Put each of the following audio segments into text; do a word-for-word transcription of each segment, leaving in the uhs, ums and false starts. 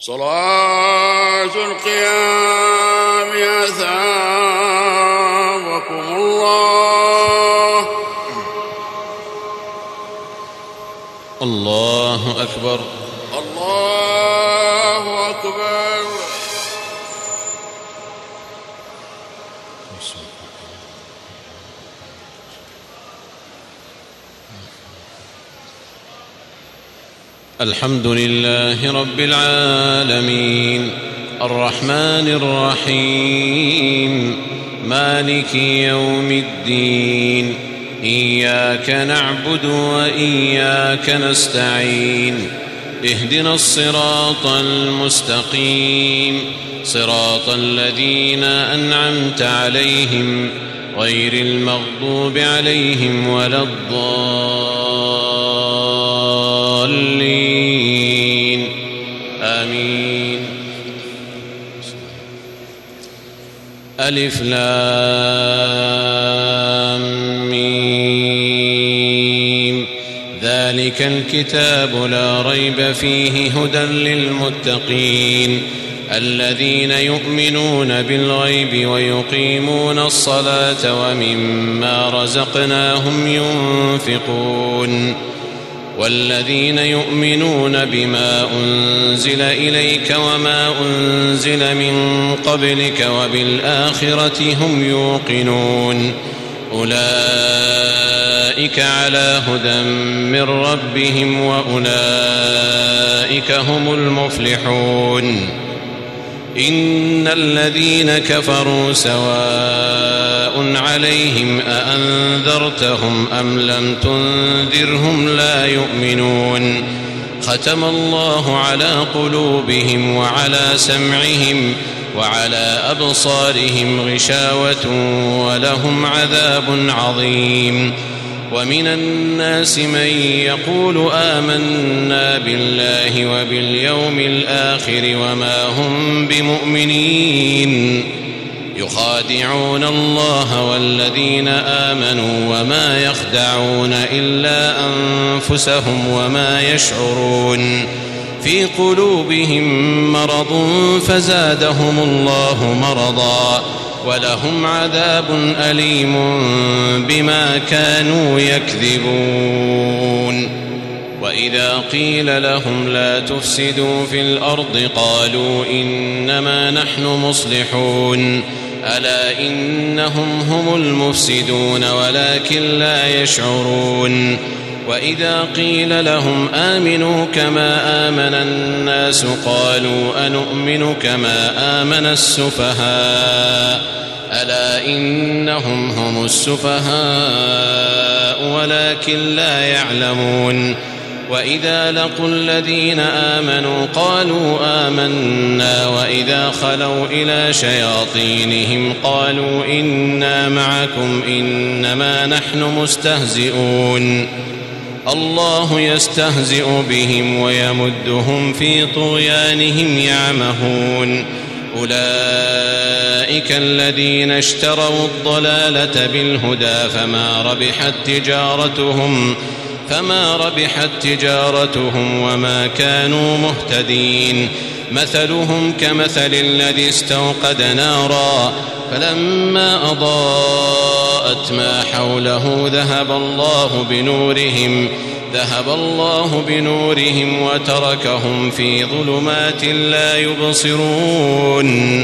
صلاة القيام أثابكم الله. الله أكبر. الله أكبر. الحمد لله رب العالمين الرحمن الرحيم مالك يوم الدين إياك نعبد وإياك نستعين اهدنا الصراط المستقيم صراط الذين أنعمت عليهم غير المغضوب عليهم ولا الضالين آمين. ألف لام ميم ذلك الكتاب لا ريب فيه هدى للمتقين الذين يؤمنون بالغيب ويقيمون الصلاة ومما رزقناهم ينفقون والذين يؤمنون بما أنزل إليك وما أنزل من قبلك وبالآخرة هم يوقنون أولئك على هدى من ربهم وأولئك هم المفلحون. إن الذين كفروا سواء عليهم أأنذرتهم أم لم تنذرهم لا يؤمنون ختم الله على قلوبهم وعلى سمعهم وعلى أبصارهم غشاوة ولهم عذاب عظيم. ومن الناس من يقول آمنا بالله وباليوم الآخر وما هم بمؤمنين يخادعون الله والذين آمنوا وما يخدعون إلا أنفسهم وما يشعرون في قلوبهم مرض فزادهم الله مرضا ولهم عذاب أليم بما كانوا يكذبون. وإذا قيل لهم لا تفسدوا في الأرض قالوا إنما نحن مصلحون ألا إنهم هم المفسدون ولكن لا يشعرون. وإذا قيل لهم آمنوا كما آمن الناس قالوا أنؤمن كما آمن السفهاء ألا إنهم هم السفهاء ولكن لا يعلمون. وإذا لقوا الذين آمنوا قالوا آمنا وإذا خلوا إلى شياطينهم قالوا إنا معكم إنما نحن مستهزئون الله يستهزئ بهم ويمدهم في طغيانهم يعمهون. أولئك الذين اشتروا الضلالة بالهدى فما ربحت تجارتهم فما ربحت تجارتهم وما كانوا مهتدين. مثلهم كمثل الذي استوقد نارا فلما أضاءت ما حوله ذهب الله بنورهم ذهب الله بنورهم وتركهم في ظلمات لا يبصرون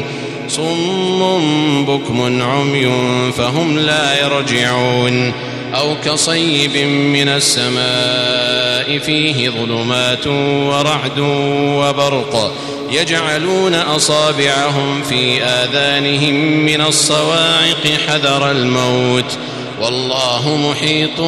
صم بكم عمي فهم لا يرجعون. أو كصيب من السماء فيه ظلمات ورعد وبرق يجعلون أصابعهم في آذانهم من الصواعق حذر الموت والله محيط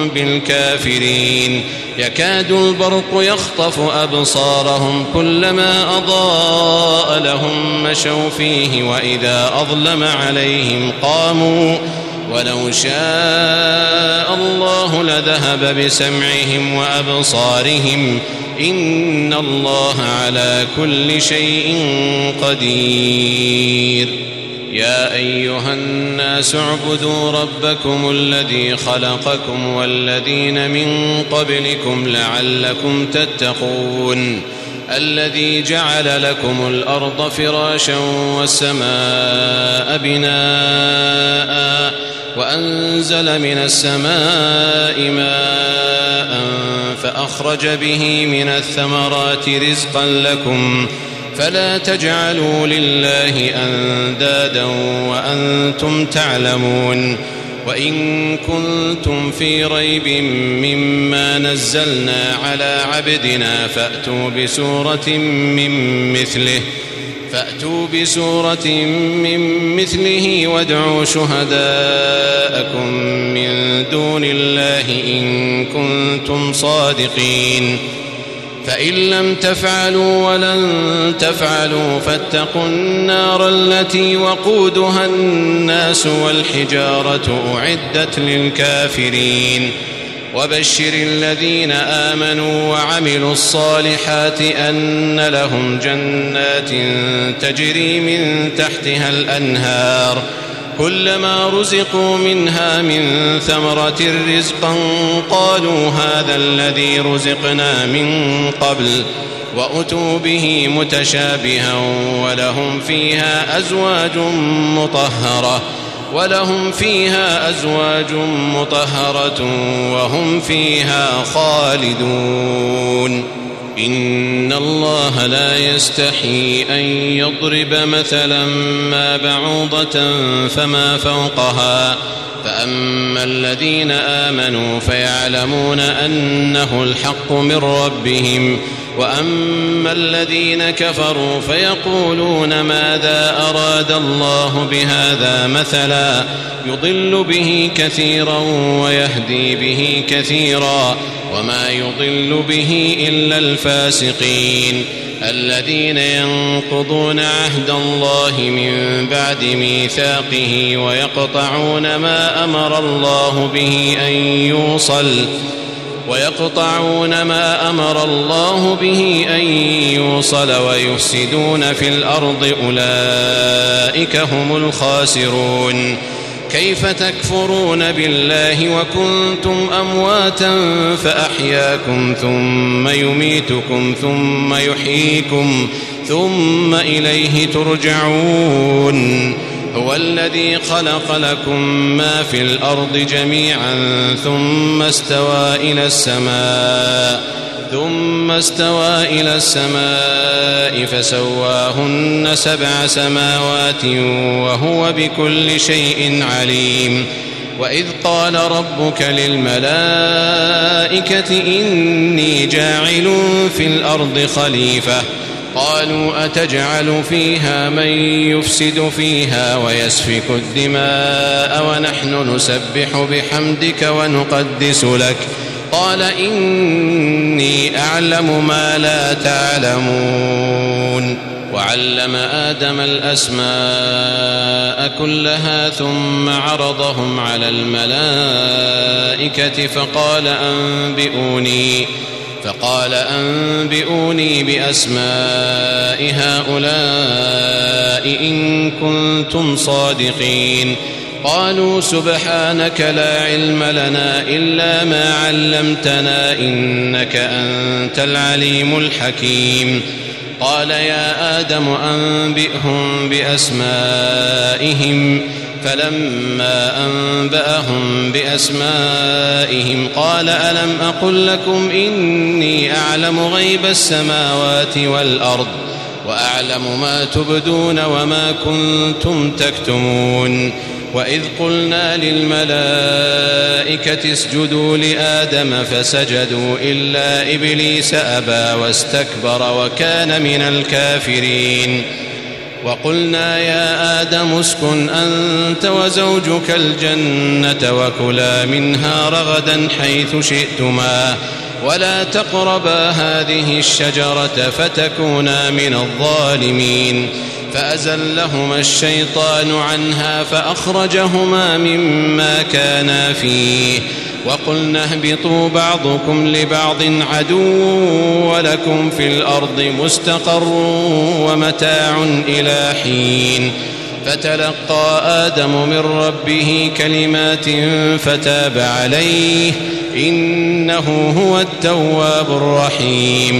بالكافرين. يكاد البرق يخطف أبصارهم كلما أضاء لهم مشوا فيه وإذا أظلم عليهم قاموا ولو شاء الله لذهب بسمعهم وأبصارهم إن الله على كل شيء قدير. يا أيها الناس اعبدوا ربكم الذي خلقكم والذين من قبلكم لعلكم تتقون الذي جعل لكم الأرض فراشا والسماء بناء وأنزل من السماء ماء فأخرج به من الثمرات رزقا لكم فلا تجعلوا لله أندادا وأنتم تعلمون وإن كنتم في ريب مما نزلنا على عبدنا فأتوا بسورة من مثله فأتوا بسورة من مثله وادعوا شهداءكم من دون الله إن كنتم صادقين فإن لم تفعلوا ولن تفعلوا فاتقوا النار التي وقودها الناس والحجارة أعدت للكافرين وبشر الذين آمنوا وعملوا الصالحات أن لهم جنات تجري من تحتها الأنهار كلما رزقوا منها من ثمرة رزقا قالوا هذا الذي رزقنا من قبل وأتوا به متشابها ولهم فيها أزواج مطهرة ولهم فيها أزواج مطهرة وهم فيها خالدون إن الله لا يستحي أن يضرب مثلا ما بعوضة فما فوقها فأما الذين آمنوا فيعلمون أنه الحق من ربهم وأما الذين كفروا فيقولون ماذا أراد الله بهذا مثلا يضل به كثيرا ويهدي به كثيرا وما يضل به إلا الفاسقين الذين ينقضون عهد الله من بعد ميثاقه ويقطعون ما أمر الله به أن يوصل ويقطعون ما أمر الله به أن يوصل ويفسدون في الأرض أولئك هم الخاسرون كيف تكفرون بالله وكنتم أمواتا فأحياكم ثم يميتكم ثم يحييكم ثم إليه ترجعون هو الذي خلق لكم ما في الأرض جميعا ثم استوى إلى السماء ثم استوى إلى السماء فسواهن سبع سماوات وهو بكل شيء عليم وإذ قال ربك للملائكة إني جاعل في الأرض خليفة قالوا أتجعل فيها من يفسد فيها ويسفك الدماء ونحن نسبح بحمدك ونقدس لك قال إني أعلم ما لا تعلمون وعلم آدم الأسماء كلها ثم عرضهم على الملائكة فقال أنبئوني فقال أنبئوني بأسماء هؤلاء إن كنتم صادقين قالوا سبحانك لا علم لنا إلا ما علمتنا إنك أنت العليم الحكيم قال يا آدم أنبئهم بأسمائهم فلما أنبأهم بأسمائهم قال ألم أقل لكم إني أعلم غيب السماوات والأرض وأعلم ما تبدون وما كنتم تكتمون وإذ قلنا للملائكة اسجدوا لآدم فسجدوا إلا إبليس أبى واستكبر وكان من الكافرين وقلنا يا آدم اسكن أنت وزوجك الجنة وكلا منها رغدا حيث شئتما ولا تقربا هذه الشجرة فتكونا من الظالمين فأزلهما الشيطان عنها فأخرجهما مما كانا فيه وقلنا اهبطوا بعضكم لبعض عدو ولكم في الأرض مستقر ومتاع إلى حين فتلقى آدم من ربه كلمات فتاب عليه إنه هو التواب الرحيم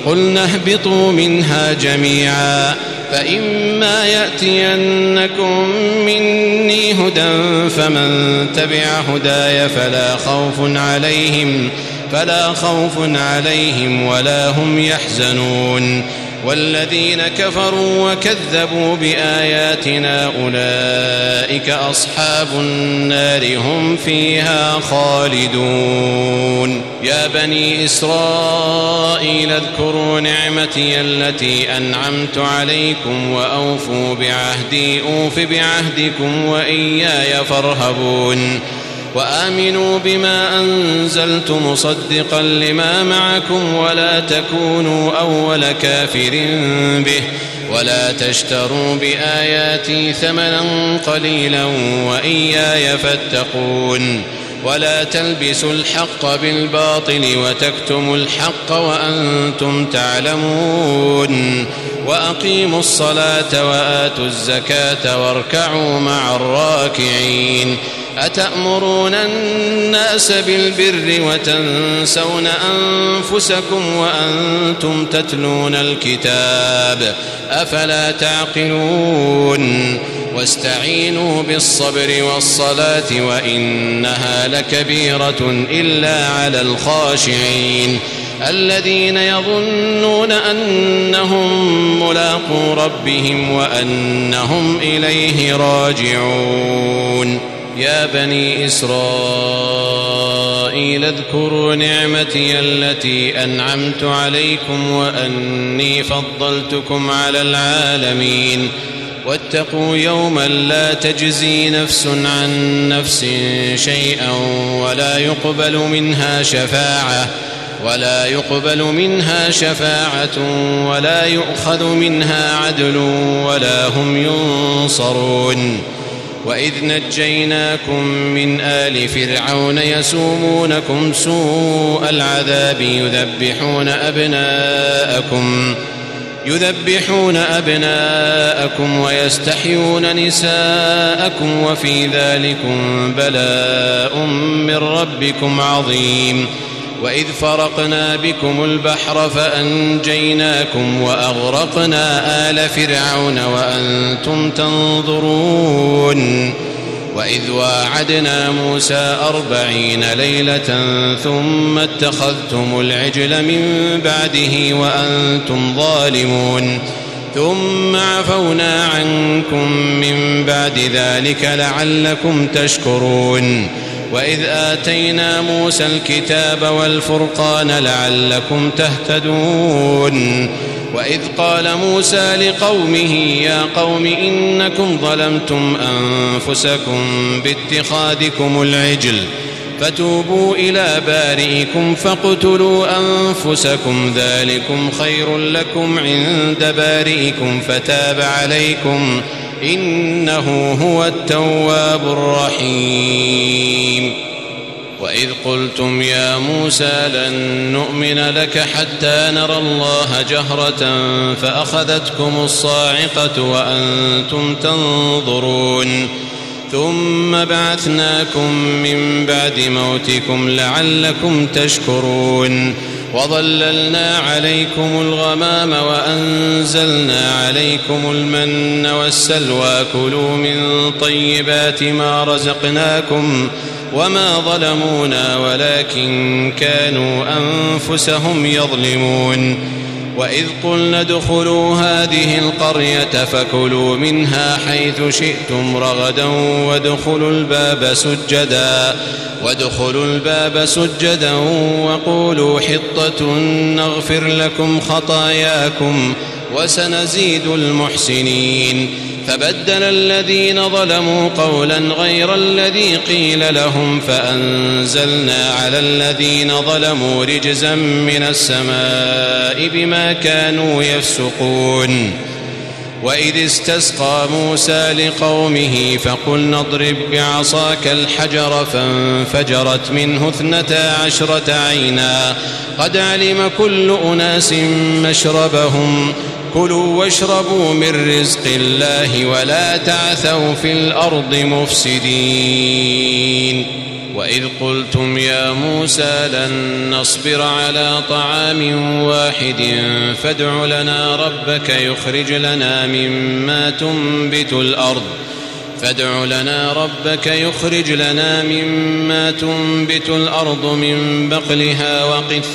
قلنا اهبطوا منها جميعا فإما يأتينكم مني هدى فمن تبع هداي فلا خوف عليهم فلا خوف عليهم ولا هم يحزنون والذين كفروا وكذبوا بآياتنا أولئك أصحاب النار هم فيها خالدون يا بني إسرائيل اذكروا نعمتي التي أنعمت عليكم وأوفوا بعهدي أوف بعهدكم وإياي فارهبون وآمنوا بما أنزلت مصدقا لما معكم ولا تكونوا أول كافر به ولا تشتروا بآياتي ثمنا قليلا وإياي فاتقون ولا تلبسوا الحق بالباطل وتكتموا الحق وأنتم تعلمون وأقيموا الصلاة وآتوا الزكاة واركعوا مع الراكعين أتأمرون الناس بالبر وتنسون أنفسكم وأنتم تتلون الكتاب أفلا تعقلون واستعينوا بالصبر والصلاة وإنها لكبيرة إلا على الخاشعين الذين يظنون أنهم ملاقو ربهم وأنهم إليه راجعون يا بني إسرائيل اذكروا نعمتي التي أنعمت عليكم وأني فضلتكم على العالمين واتقوا يوما لا تجزي نفس عن نفس شيئا ولا يقبل منها شفاعة ولا يقبل منها شفاعة ولا يؤخذ منها عدل ولا هم ينصرون وإذ نجيناكم من آل فرعون يسومونكم سوء العذاب يذبحون أبناءكم يذبحون أبناءكم ويستحيون نساءكم وفي ذلكم بلاء من ربكم عظيم وإذ فرقنا بكم البحر فأنجيناكم وأغرقنا آل فرعون وأنتم تنظرون وإذ واعدنا موسى أربعين ليلة ثم اتخذتم العجل من بعده وأنتم ظالمون ثم عفونا عنكم من بعد ذلك لعلكم تشكرون وإذ آتينا موسى الكتاب والفرقان لعلكم تهتدون وإذ قال موسى لقومه يا قوم إنكم ظلمتم أنفسكم باتخاذكم العجل فتوبوا إلى بارئكم فاقتلوا أنفسكم ذلكم خير لكم عند بارئكم فتاب عليكم إنه هو التواب الرحيم وإذ قلتم يا موسى لن نؤمن لك حتى نرى الله جهرة فأخذتكم الصاعقة وأنتم تنظرون ثم بعثناكم من بعد موتكم لعلكم تشكرون وظللنا عليكم الغمام وأنزلنا عليكم المن والسلوى كلوا من طيبات ما رزقناكم وما ظلمونا ولكن كانوا أنفسهم يظلمون وإذ قلنا ادخلوا هذه القرية فكلوا منها حيث شئتم رغدا وادخلوا الباب سجدا وادخلوا الباب سجدا وقولوا حطة نغفر لكم خطاياكم وسنزيد المحسنين فبدل الذين ظلموا قولا غير الذي قيل لهم فأنزلنا على الذين ظلموا رجزا من السماء بما كانوا يفسقون وإذ استسقى موسى لقومه فقلنا اضرب بعصاك الحجر فانفجرت منه اثنتا عشرة عينا قد علم كل أناس مشربهم كلوا واشربوا من رزق الله ولا تعثوا في الأرض مفسدين وإذ قلتم يا موسى لن نصبر على طعام واحد فادع لنا ربك يخرج لنا مما تنبت الأرض فادع لنا ربك يخرج لنا مما تنبت الأرض من بقلها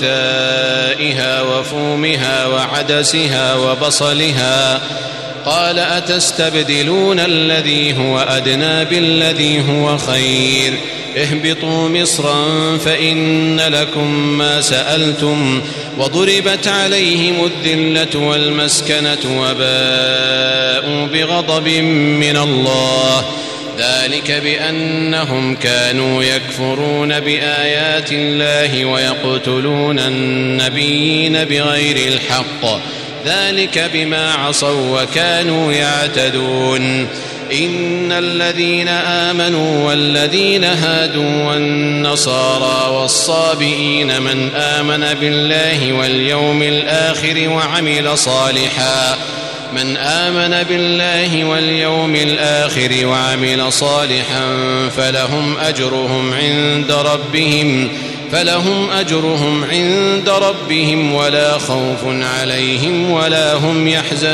وقثائها وفومها وعدسها وبصلها قال أتستبدلون الذي هو أدنى بالذي هو خير اهبطوا مصرا فإن لكم ما سألتم وضربت عليهم الذلة والمسكنة وباءوا بغضب من الله ذلك بأنهم كانوا يكفرون بآيات الله ويقتلون النبيين بغير الحق ذلك بما عصوا وكانوا يعتدون إن الذين آمنوا والذين هادوا والنصارى والصابئين من آمن بالله واليوم الآخر وعمل صالحا من آمن بالله واليوم الآخر وعمل صالحا فلهم أجرهم عند ربهم فلهم أجرهم عند ربهم ولا خوف عليهم ولا هم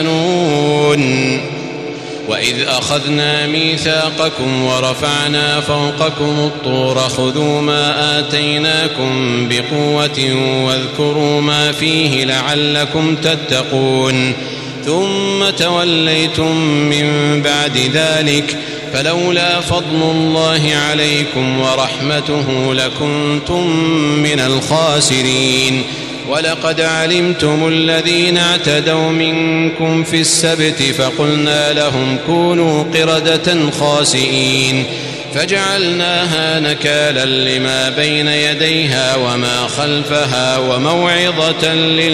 يحزنون وإذ أخذنا ميثاقكم ورفعنا فوقكم الطور خذوا ما آتيناكم بقوة واذكروا ما فيه لعلكم تتقون ثم توليتم من بعد ذلك فلولا فضل الله عليكم ورحمته لكنتم من الخاسرين ولقد علمتم الذين اعتدوا منكم في السبت فقلنا لهم كونوا قردة خاسئين فجعلناها نكالا لما بين يديها وما خلفها وموعظة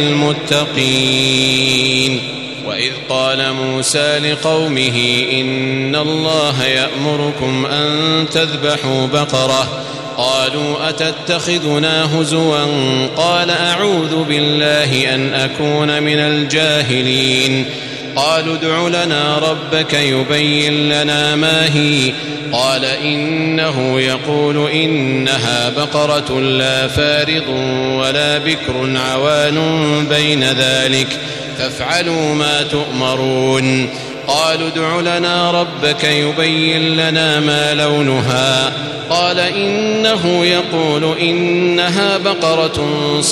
للمتقين وإذ قال موسى لقومه إن الله يأمركم أن تذبحوا بقرة قالوا أتتخذنا هزوا قال أعوذ بالله أن أكون من الجاهلين قالوا ادع لنا ربك يبين لنا ما هي قال إنه يقول إنها بقرة لا فارض ولا بكر عوان بين ذلك فافعلوا ما تؤمرون قالوا ادع لنا ربك يبين لنا ما لونها قال إنه يقول إنها بقرة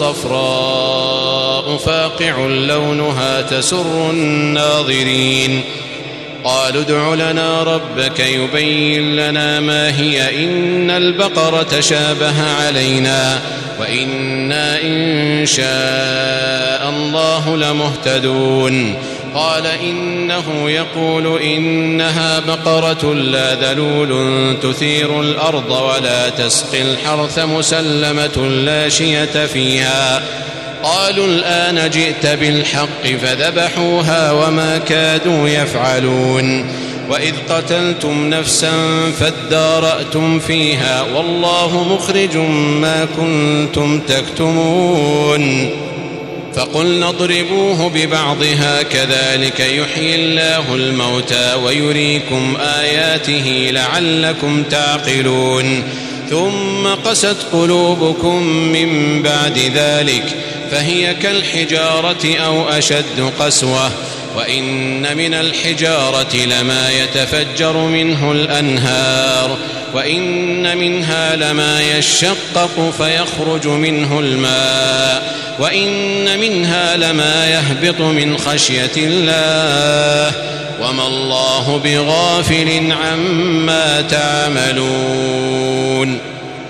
صفراء فاقع لونها تسر الناظرين قالوا ادع لنا ربك يبين لنا ما هي إن البقرة شابه علينا وإنا إن شاء الله لمهتدون قال إنه يقول إنها بقرة لا ذلول تثير الأرض ولا تسقي الحرث مسلمة لا شية فيها قالوا الآن جئت بالحق فذبحوها وما كادوا يفعلون وإذ قتلتم نفسا فادارأتم فيها والله مخرج ما كنتم تكتمون فقلنا اضربوه ببعضها كذلك يحيي الله الموتى ويريكم آياته لعلكم تعقلون ثم قست قلوبكم من بعد ذلك فهي كالحجارة أو أشد قسوة وإن من الحجارة لما يتفجر منه الأنهار وإن منها لما يشقق فيخرج منه الماء وإن منها لما يهبط من خشية الله وما الله بغافل عما تعملون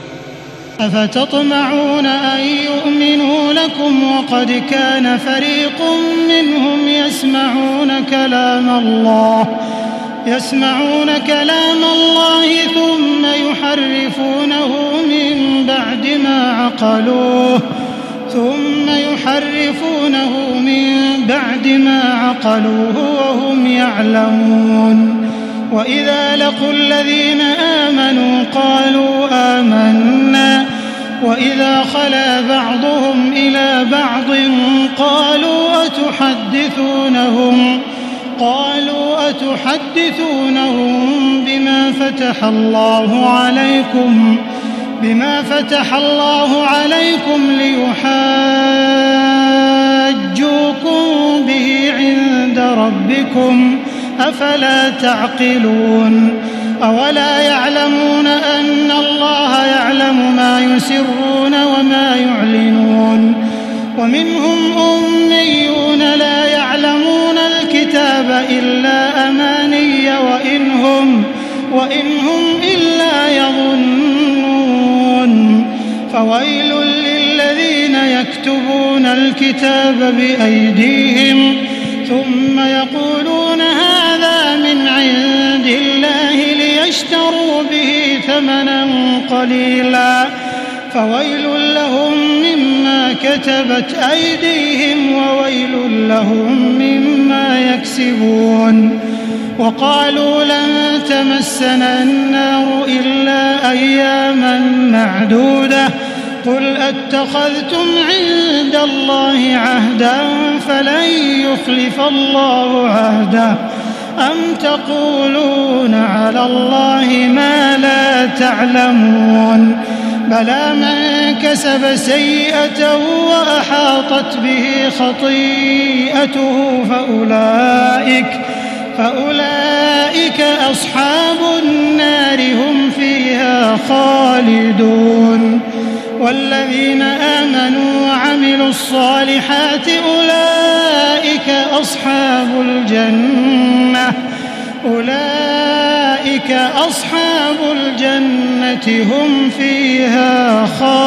أفتطمعون أن يؤمنوا لكم وقد كان فريق منهم يسمعون كلام الله يسمعون كلام الله ثم يحرفونه من بعد ما عقلوه ثم يحرفونه من بعد ما عقلوه وهم يعلمون وإذا لقوا الذين آمنوا قالوا آمنا وإذا خلا بعضهم إلى بعض قالوا أتحدثونهم قالوا أتحدثونهم بما فتح الله عليكم بما فتح الله عليكم ليحاجوكم به عند ربكم أفلا تعقلون أولا يعلمون أن الله يعلم ما يسرون وما يعلنون ومنهم أميون لا يعلمون الكتاب إلا أماني وإن هم, وإن هم إلا يظنون فويل للذين يكتبون الكتاب بأيديهم ثم يقولون هذا من عند الله ليشتروا به ثمنا قليلا فويل لهم مما كتبت أيديهم وويل لهم مما يكسبون وقالوا لن تمسنا النار إلا أياما معدودة قل أتخذتم عند الله عهدا فلن يخلف الله عهده أم تقولون على الله ما لا تعلمون بلى من كسب سيئة وأحاطت به خطيئته فأولئك, فأولئك أصحاب النار هم فيها خالدون والذين آمنوا وعملوا الصالحات أولئك أصحاب الجنة أولئك أصحاب الجنة هم فيها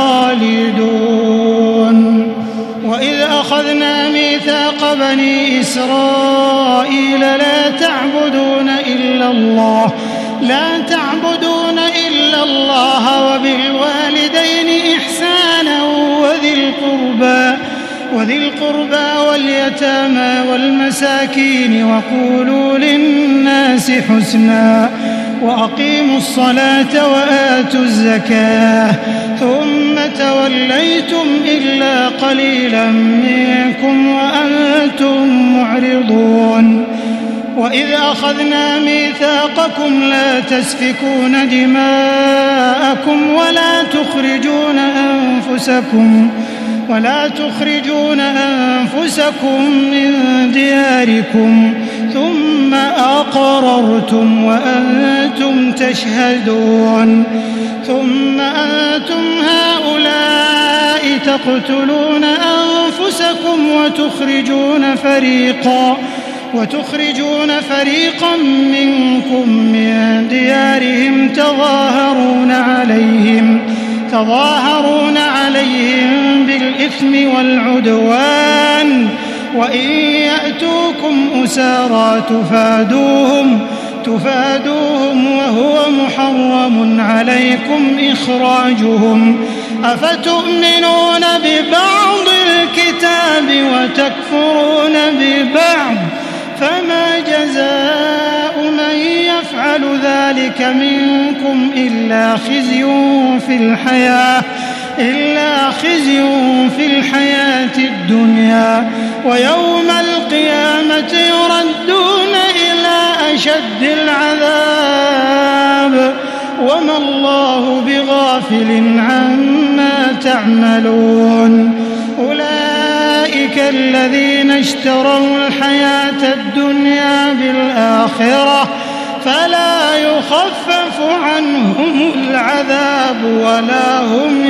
خالدون وإذ أخذنا ميثاق بني إسرائيل لا تعبدون إلا الله لا تعبدون إلا الله وبالوالدين إحسانا وذي القربى وذي القربى واليتامى والمساكين وقولوا للناس حسنا وأقيموا الصلاة وآتوا الزكاة ثم توليتم إلا قليلا منكم وأنتم معرضون وإذ أخذنا ميثاقكم لا تسفكون دماءكم ولا تخرجون أنفسكم ولا تخرجون أنفسكم من دياركم ثم أقررتم وأنتم تشهدون ثم أنتم هؤلاء تقتلون أنفسكم وتخرجون فريقا وتخرجون فريقا منكم من ديارهم تظاهرون عليهم تظاهرون عليهم بالإثم والعدوان وإن يأتوكم أسارى تفادوهم تفادوهم وهو محرم عليكم إخراجهم أفتؤمنون ببعض الكتاب وتكفرون ببعض فما جزاء من يفعل ذلك منكم إلا خزي في الحياة إلا خزي في الحياة الدنيا ويوم القيامة يردون إلى أشد العذاب وما الله بغافل عما تعملون أولئك الذين اشتروا الحياة الدنيا بالآخرة فلا يخفف عنهم العذاب ولا هم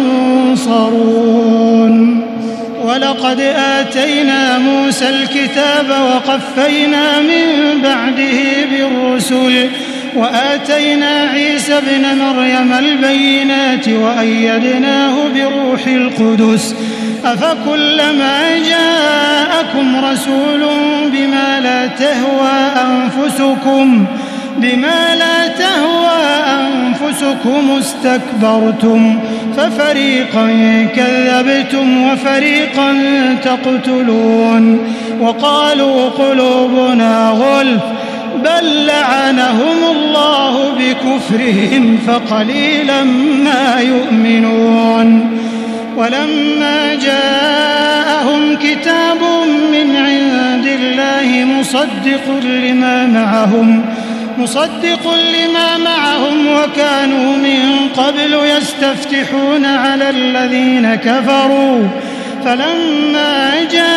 ينصرون ولقد آتينا موسى الكتاب وقفينا من بعده بالرسل وآتينا عيسى ابن مريم البينات وأيدناه بروح القدس أفكلما جاءكم رسول بما لا تهوى أنفسكم بما لا تهوى أنفسكم استكبرتم ففريقا كذبتم وفريقا تقتلون وقالوا قلوبنا غلف بل لعنهم الله بكفرهم فقليلا ما يؤمنون ولما جاءهم كتاب من عند الله مصدق لما معهم مصدق لما معهم وكانوا من قبل يستفتحون على الذين كفروا فلما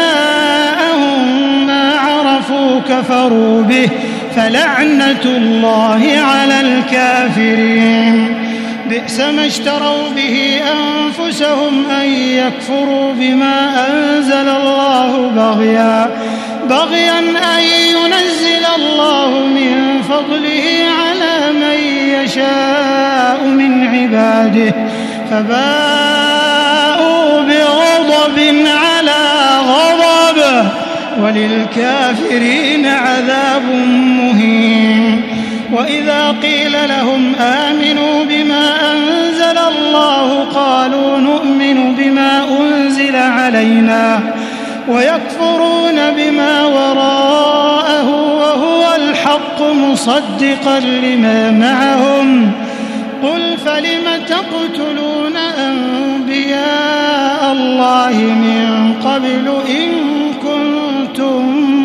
جاءهم ما عرفوا كفروا به فلعنة الله على الكافرين بئس ما اشتروا به أنفسهم أن يكفروا بما أنزل الله بغيا بغيا أن ينزل الله من فضله على من يشاء من عباده فباءوا بغضب على غضب وللكافرين عذاب مهين. وإذا قيل لهم آمنوا بما أنزل الله قالوا نؤمن بما أنزل علينا ويكفرون بما وراءه وهو الحق مصدقا لما معهم قل فلم تقتلون أنبياء الله من قبل إن كنتم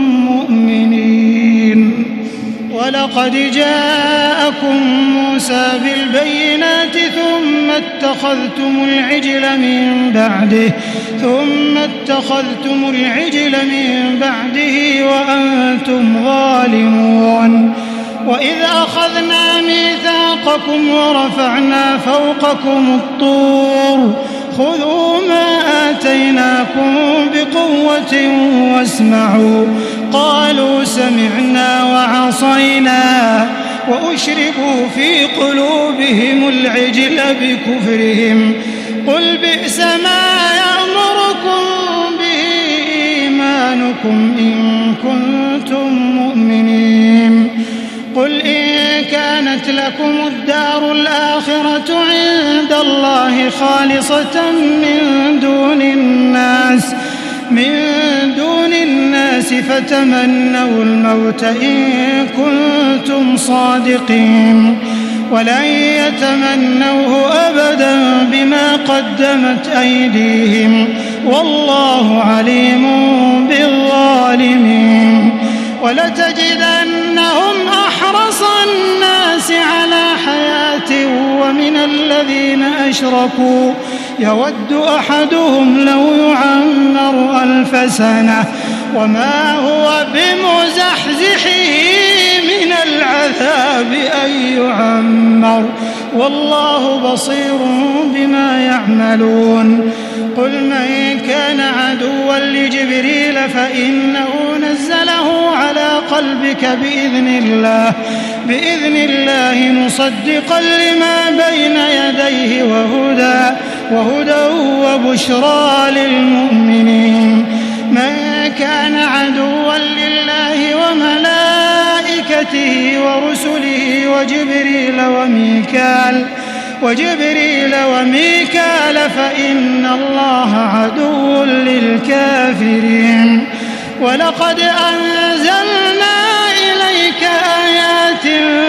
مؤمنين. ولقد جاءكم موسى بالبينات ثم اتخذتم العجل من بعده ثم اتخذتم العجل من بعده وأنتم ظالمون. وإذ أخذنا ميثاقكم ورفعنا فوقكم الطور خذوا ما آتيناكم بقوة واسمعوا قالوا سمعنا وعصينا وأشربوا في قلوبهم العجل بكفرهم قل بئس ما يأمركم به إيمانكم إن كنتم مؤمنين. قل إن كانت لكم الدار الآخرة عند الله خالصة من دون الناس من دون الناس فتمنوا الموت إن كنتم صادقين ولن يتمنوه أبدا بما قدمت أيديهم والله عليم بالظالمين. ولتجدنهم أحرص الناس على حياة ومن الذين أشركوا يود أحدهم لو يعمر ألف سنة وما هو بمزحزحه من العذاب أن يعمر والله بصير بما يعملون. قل من كان عدوا لجبريل فإنه نزله على قلبك بإذن الله بإذن الله مصدقا لما بين يديه وهدى وهدى وبشرى للمؤمنين. من كان عدوا لله وملائكته ورسله وجبريل وميكال وجبريل وميكال فإن الله عدو للكافرين. ولقد أنزلنا إليك آيات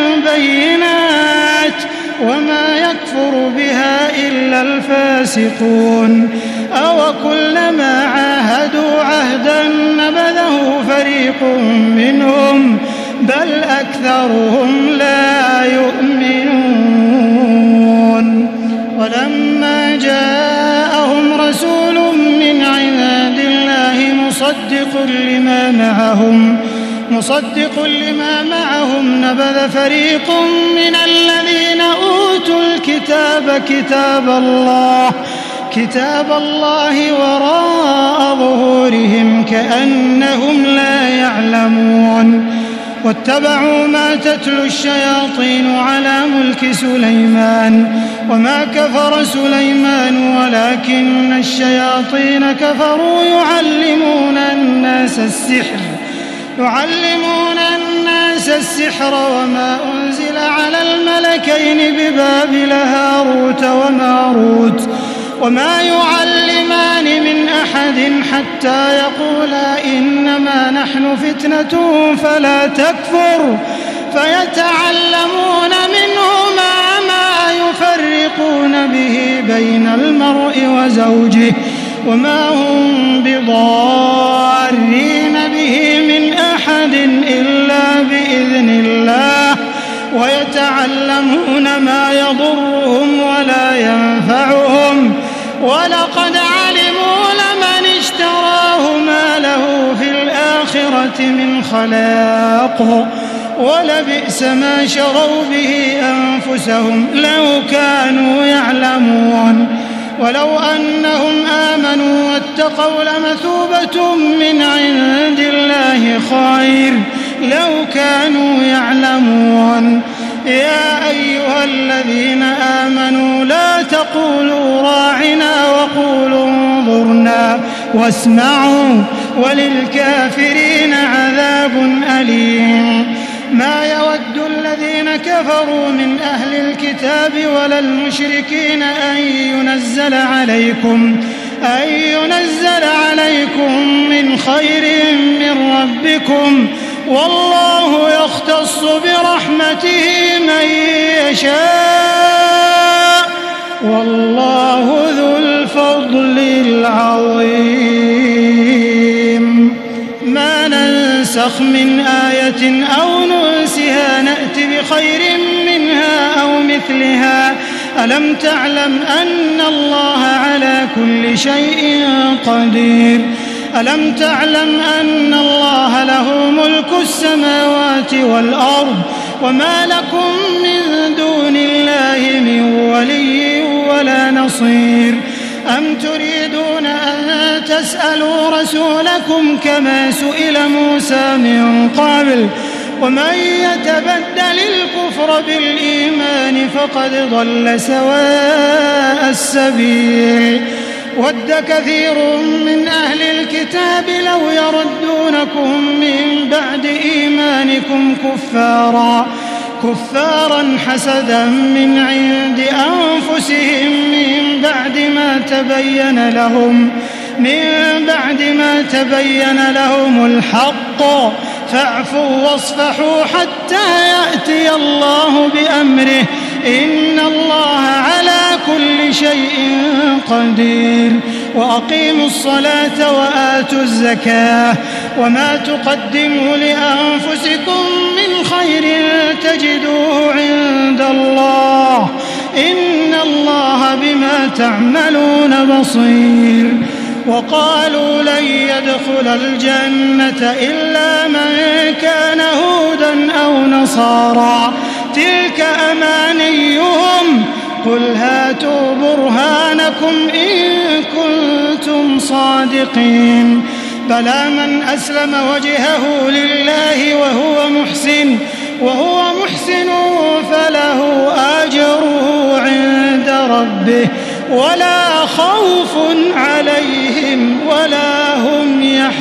بينات وما يكفر بها إلا الفاسقون. أوكلما عاهدوا عهدا نبذه فريق منهم بل أكثرهم لا يؤمنون. ولما جاءهم رسول من عند الله مصدق لما معهم مصدق لما معهم نبذ فريق من الذين أوتوا الكتاب كتاب الله كتاب الله وراء ظهورهم كأنهم لا يعلمون. واتبعوا ما تتلو الشياطين على ملك سليمان وما كفر سليمان ولكن الشياطين كفروا يعلمون الناس السحر يعلمون الناس السحر وما أنزل على الملكين ببابل هاروت وماروت وما يعلمان من أحد حتى يقولا إنما نحن فتنة فلا تكفر فيتعلمون منهما ما يفرقون به بين المرء وزوجه وما هم بضارين به من أحد إلا بإذن الله ويتعلمون ما يضرهم ولا ينفعهم ولقد علموا لمن اشتراه ما له في الآخرة من خلاق ولبئس ما شروا به أنفسهم لو كانوا يعلمون ولو أنهم آمنوا واتقوا لمثوبة من عند الله خير لو كانوا يعلمون يا أيها الذين آمنوا لا تقولوا راعنا وقولوا انظرنا واسمعوا وللكافرين عذاب أليم ما يود الذين كفروا من أهل الكتاب ولا المشركين أن ينزل عليكم أن ينزل عليكم من خير من ربكم والله يختص برحمته من يشاء والله ذو الفضل العظيم ما ننسخ من آية أو ننسها نأت بخير منها أو مثلها ألم تعلم أن الله على كل شيء قدير ألم تعلم أن الله له ملك السماوات والأرض وما لكم من دون الله من ولي ولا نصير أم تريدون أن تسألوا رسولكم كما سئل موسى من قبل ومن يتبدل الكفر بالإيمان فقد ضل سواء السبيل ود كثير من أهل الكتاب لو يردونكم من بعد إيمانكم كفارا كفارا حسدا من عند أنفسهم من بعد ما تبين لهم من بعد ما تبين لهم الحق فاعفوا واصفحوا حتى يأتي الله بأمره إن الله على كل شيء قدير وأقيموا الصلاة وآتوا الزكاة وما تقدموا لأنفسكم من خير تجدوه عند الله إن الله بما تعملون بصير وقالوا لن يدخل الجنة إلا من كان هودا أو نصارى تلك أمانيهم قل هاتوا برهانكم إن كنتم صادقين بلى من أسلم وجهه لله وهو محسن وهو محسن فله أجره عند ربه ولا خوف عليهم ولا هم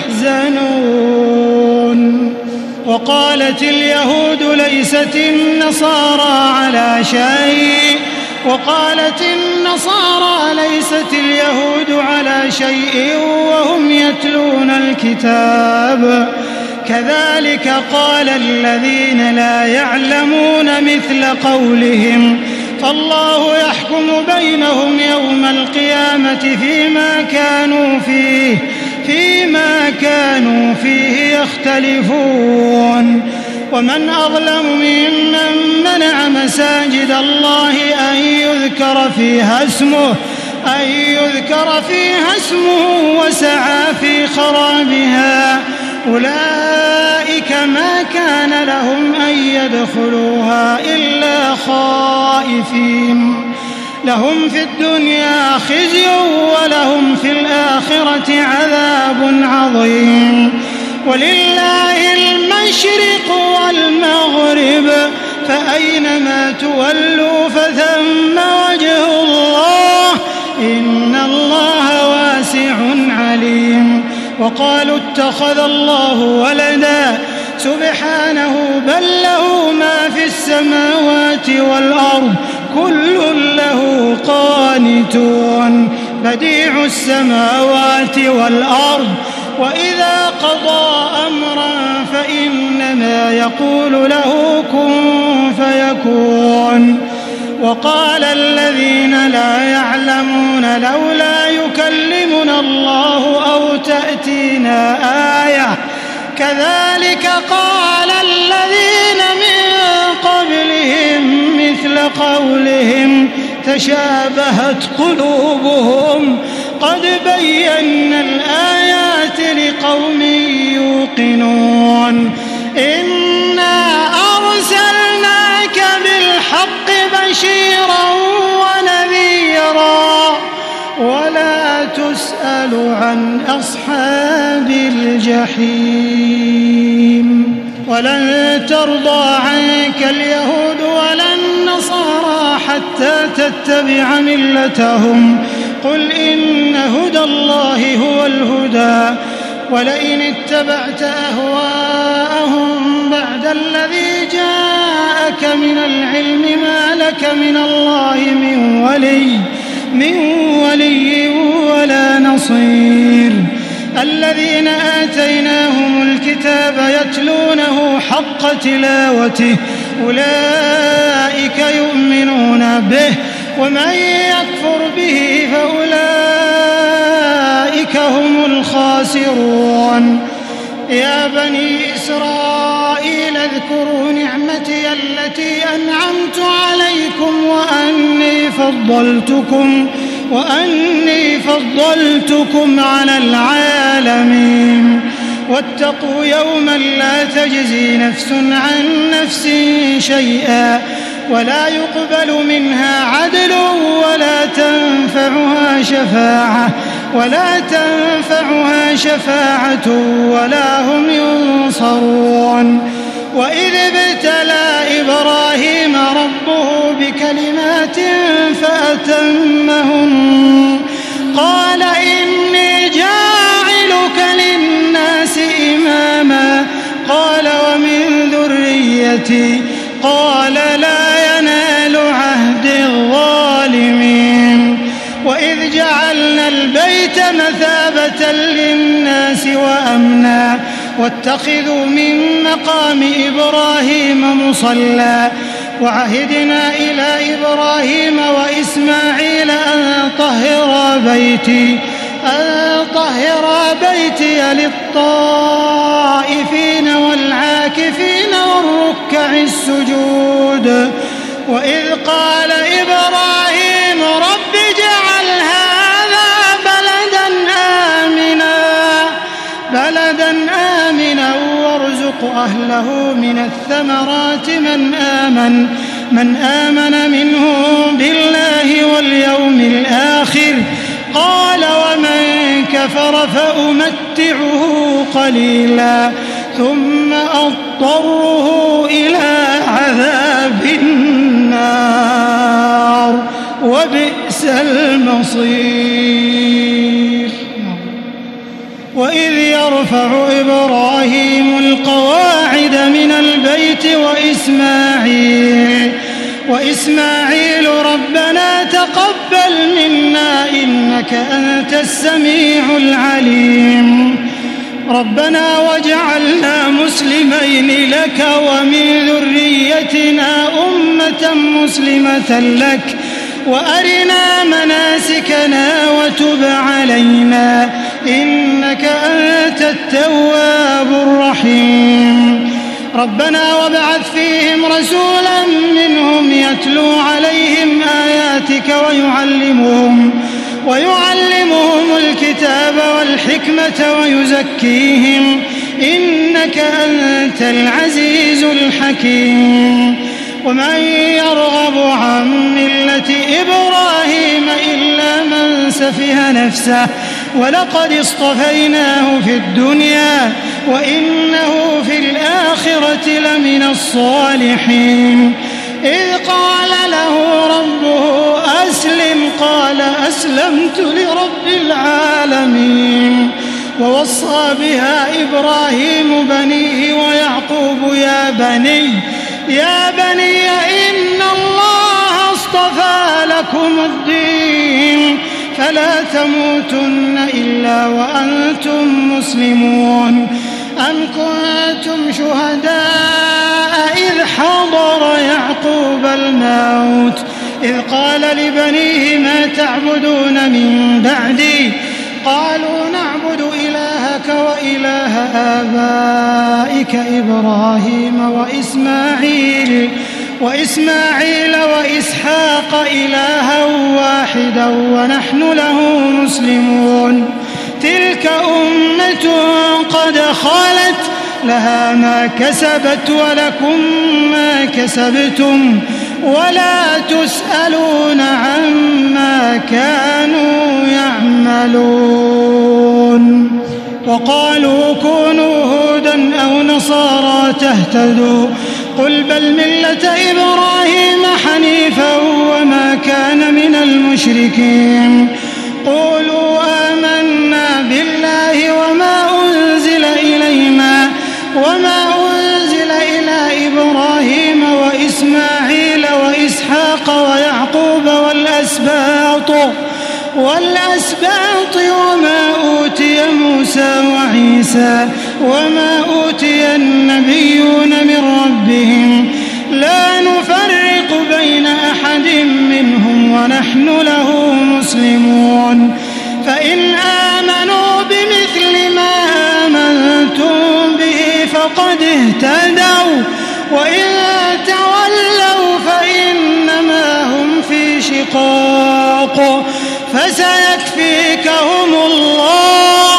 يحزنون وقالت اليهود ليست النصارى على شيء وقالت النصارى ليست اليهود على شيء وهم يتلون الكتاب كذلك قال الذين لا يعلمون مثل قولهم فالله يحكم بينهم يوم القيامة فيما كانوا فيه فيما كانوا فيه يختلفون ومن أظلم ممن منع مساجد الله أن يذكر فيها اسمه أن يذكر فيها اسمه وسعى في خرابها أولئك ما كان لهم أن يدخلوها إلا خائفين لهم في الدنيا خزي ولهم في الآخرة عذاب عظيم ولله المشرق والمغرب فأينما تولوا فثم وجه الله إن الله واسع عليم وقالوا اتخذ الله ولدا سبحانه بل له ما في السماوات والأرض كل له قانتون بديع السماوات والأرض وإذا قضى أمرا فإنما يقول له كن فيكون وقال الذين لا يعلمون لولا يكلمنا الله أو تأتينا آية كذلك قال الذين من قبلهم كقولهم تشابهت قلوبهم قد بينا الآيات لقوم يوقنون إنا أرسلناك بالحق بشيرا ونذيرا ولا تسأل عن أصحاب الجحيم ولن ترضى عنك اليهود ولا النصارى حتى تتبع ملتهم قل إن هدى الله هو الهدى ولئن اتبعت أهواءهم بعد الذي جاءك من العلم ما لك من الله من ولي من ولي ولا نصير الذين آتيناهم الكتاب يتلونه حق تلاوته أولئك يؤمنون به ومن يكفر به فأولئك هم الخاسرون يا بني إسرائيل اذكروا نعمتي التي أنعمت عليكم وأني فضلتكم وأني فضلتكم على العالمين واتقوا يوما لا تجزي نفس عن نفس شيئا ولا يقبل منها عدل ولا تنفعها شفاعة ولا تنفعها شفاعة ولا هم ينصرون وإذ ابتلى إبراهيم ربه بكلمات فأتمهن قال إني جاعلك للناس إماما قال ومن ذريتي قال لا ينال عهد الظالمين وإذ جعلنا البيت مثابة للناس وأمنا واتخذوا من مقام إبراهيم مصلى وعهدنا إلى إبراهيم وإسماعيل أن طهرا بيتي أن طهرا بيتي للطائفين والعاكفين والركع السجود وإذ قال إبراهيم رب اجعل هذا بلدا آمنا بلدا آمنا وارزق أهله من الثمرات من آمن من آمن منهم بالله واليوم الآخر قال ومن كفر فأمتعه قليلا ثم أضطره إلى عذاب النار وبئس المصير وإذ يرفع إبراهيم القواعد من البيت وإسماعيل وإسماعيل ربنا تقبل منا إنك أنت السميع العليم ربنا واجعلنا مسلمين لك ومن ذريتنا أمة مسلمة لك وأرنا مناسكنا وتب علينا إنك أنت التواب الرحيم ربنا وابعث فيهم رسولا منهم يتلو عليهم آياتك ويعلمهم ويعلمهم الكتاب والحكمة ويزكيهم إنك أنت العزيز الحكيم ومن يرغب عن ملة إبراهيم إلا من سفه نفسه ولقد اصطفيناه في الدنيا وإنه في الآخرة لمن الصالحين إذ قال له ربه أسلم قال أسلمت لرب العالمين ووصى بها إبراهيم بنيه ويعقوب يا بني يا بني إن الله اصطفى لكم الدين فلا تموتن إلا وأنتم مسلمون أم كنتم شهداء إذ حضر يعقوب الموت إذ قال لبنيه ما تعبدون من بعدي قالوا نعبد إلهك وإله آبائك إبراهيم وإسماعيل وإسماعيل وإسحاق إلها واحدا ونحن له مسلمون تلك أمة قد خلت لها ما كسبت ولكم ما كسبتم ولا تسألون عما كانوا يعملون وقالوا كونوا هودا أو نصارى تهتدوا قل بل ملة إبراهيم حنيفا وما كان من المشركين قولوا آمنا بالله وما أنزل إلينا وما أنزل إلى إبراهيم وإسماعيل وإسحاق ويعقوب والأسباط والأسباط وما أوتي موسى وعيسى وما أوتي النبيون من ربهم لا نفرق بين أحد منهم ونحن له مسلمون فإن آمنوا بمثل ما آمنتم به فقد اهتدوا وإن تولوا فإنما هم في شقاق فسيكفيكهم الله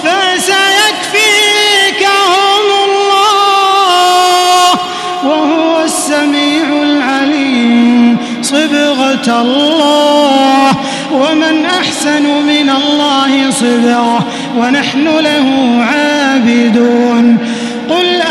فسيكفيكهم الله وهو السميع العليم صبغة الله ومن أحسن من الله صبغة ونحن له عابدون قل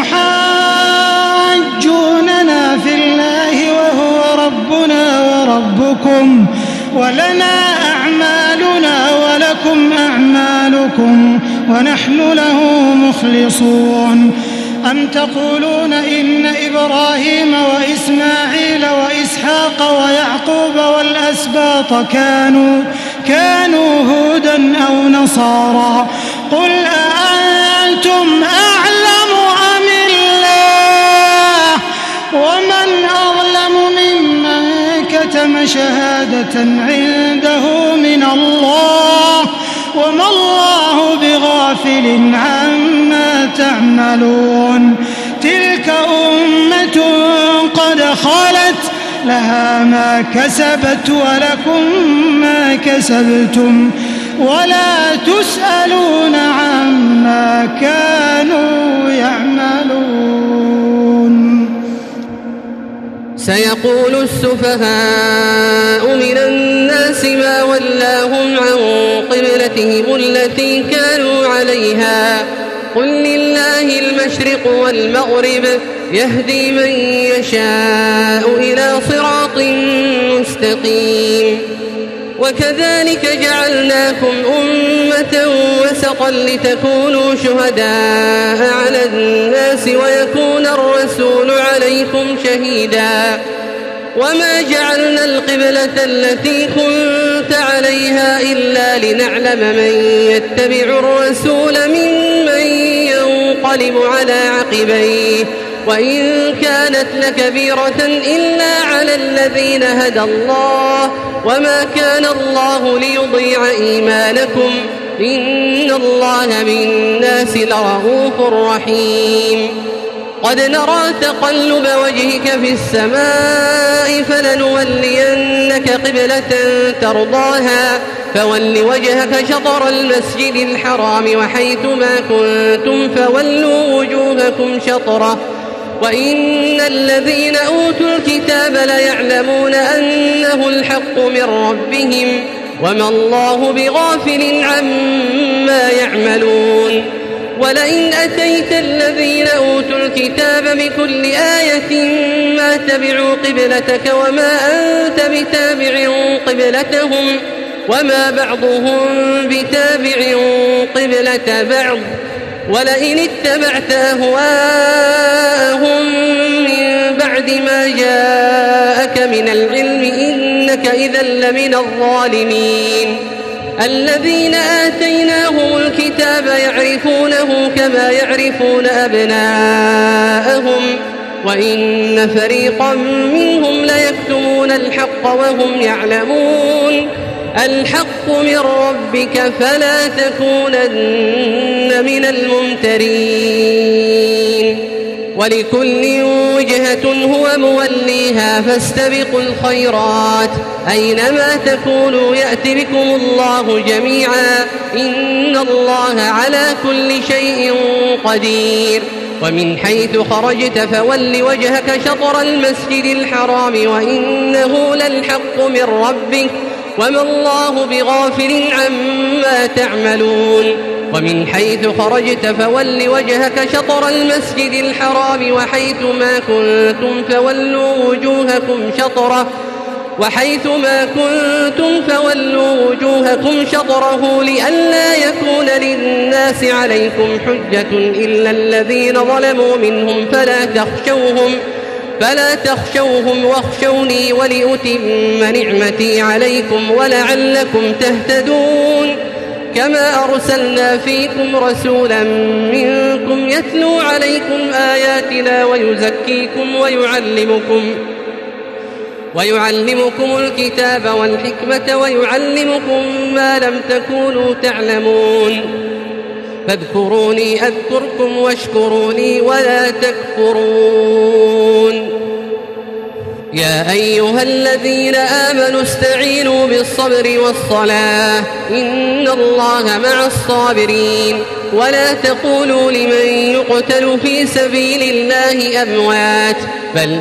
أتحاجوننا في الله وهو ربنا وربكم ولنا أعمالنا ولكم أعمالكم ونحن له مخلصون أم تقولون إن إبراهيم وإسماعيل وإسحاق ويعقوب والأسباط كانوا كانوا هودا أو نصارى قل أأنتم أعلم أم الله ومن أظلم ممن كتم شهادة عنده من الله وما الله بغافل عما تعملون تلك أمة قد خلت لها ما كسبت ولكم ما كسبتم ولا تسألون عما كانوا يعملون سيقول السفهاء من الناس ما ولاهم عن قبلتهم التي كانوا عليها قل لله المشرق والمغرب يهدي من يشاء إلى صراط مستقيم وكذلك جعلناكم أمة وسطا لتكونوا شهداء على الناس ويكون الرسول عليكم شهيدا وما جعلنا القبلة التي كنت عليها إلا لنعلم من يتبع الرسول ممن ينقلب على عقبيه وإن كانت لكبيرة إلا على الذين هدى الله وما كان الله ليضيع إيمانكم إن الله بالناس لرؤوف رحيم قد نرى تقلب وجهك في السماء فلنولينك قبلة ترضاها فول وجهك شطر المسجد الحرام وحيث ما كنتم فولوا وجوهكم شطره وإن الذين أوتوا الكتاب ليعلمون أنه الحق من ربهم وما الله بغافل عما يعملون ولئن أتيت الذين أوتوا الكتاب بكل آية ما تبعوا قبلتك وما أنت بتابع قبلتهم وما بعضهم بتابع قبلة بعض ولئن اتبعت أهواءهم من بعد ما جاءك من العلم إنك إذا لمن الظالمين الذين آتيناهم الكتاب يعرفونه كما يعرفون أبناءهم وإن فريقا منهم ليكتمون الحق وهم يعلمون الحق من ربك فلا تكونن من الممترين ولكل وجهة هو موليها فاستبقوا الخيرات أينما تكونوا يأت بكم الله جميعا إن الله على كل شيء قدير ومن حيث خرجت فول وجهك شطر المسجد الحرام وإنه للحق من ربك وما الله بغافل عما تعملون ومن حيث خرجت فول وجهك شطر المسجد الحرام وحيث ما كنتم فولوا وجوهكم شطره وحيث ما كنتم فولوا وجوهكم شطره لئلا يكون للناس عليكم حجة إلا الذين ظلموا منهم فلا تخشوهم فلا تخشوهم واخشوني ولأتم نعمتي عليكم ولعلكم تهتدون كما أرسلنا فيكم رسولا منكم يتلو عليكم آياتنا ويزكيكم ويعلمكم ويعلمكم الكتاب والحكمة ويعلمكم ما لم تكونوا تعلمون فاذكروني أذكركم واشكروا لي ولا تكفرون يا أيها الذين آمنوا استعينوا بالصبر والصلاة إن الله مع الصابرين ولا تقولوا لمن يقتل في سبيل الله أموات بل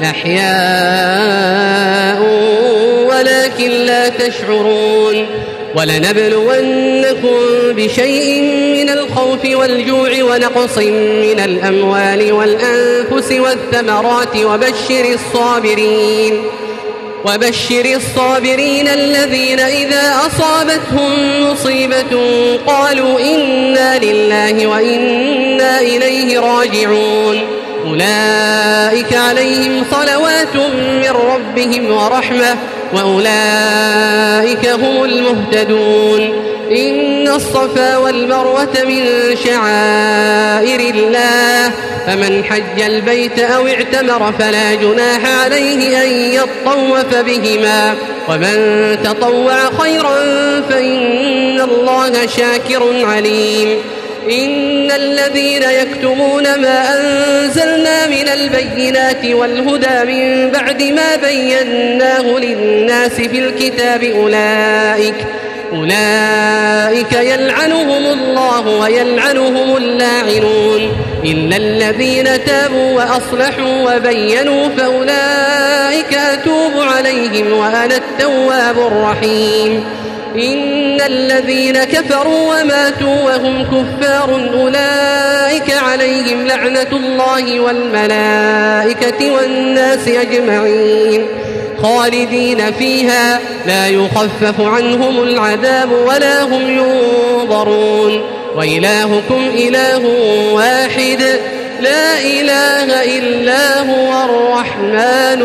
أحياء ولكن لا تشعرون ولنبلونكم بشيء من الخوف والجوع ونقص من الأموال والأنفس والثمرات وبشر الصابرين وبشر الصابرين الذين إذا أصابتهم مصيبة قالوا إنا لله وإنا إليه راجعون أولئك عليهم صلوات من ربهم ورحمة وأولئك هم المهتدون إن الصفا والمروة من شعائر الله فمن حج البيت أو اعتمر فلا جناح عليه أن يطوف بهما ومن تطوع خيرا فإن الله شاكر عليم إن الذين يكتمون ما أنزلنا من البينات والهدى من بعد ما بيناه للناس في الكتاب أولئك أولئك يلعنهم الله ويلعنهم اللاعنون إلا الذين تابوا وأصلحوا وبينوا فأولئك أتوب عليهم وأنا التواب الرحيم إن الذين كفروا وماتوا وهم كفار أولئك عليهم لعنة الله والملائكة والناس أجمعين خالدين فيها لا يخفف عنهم العذاب ولا هم ينظرون وإلهكم إله واحد لا إله إلا هو الرحمن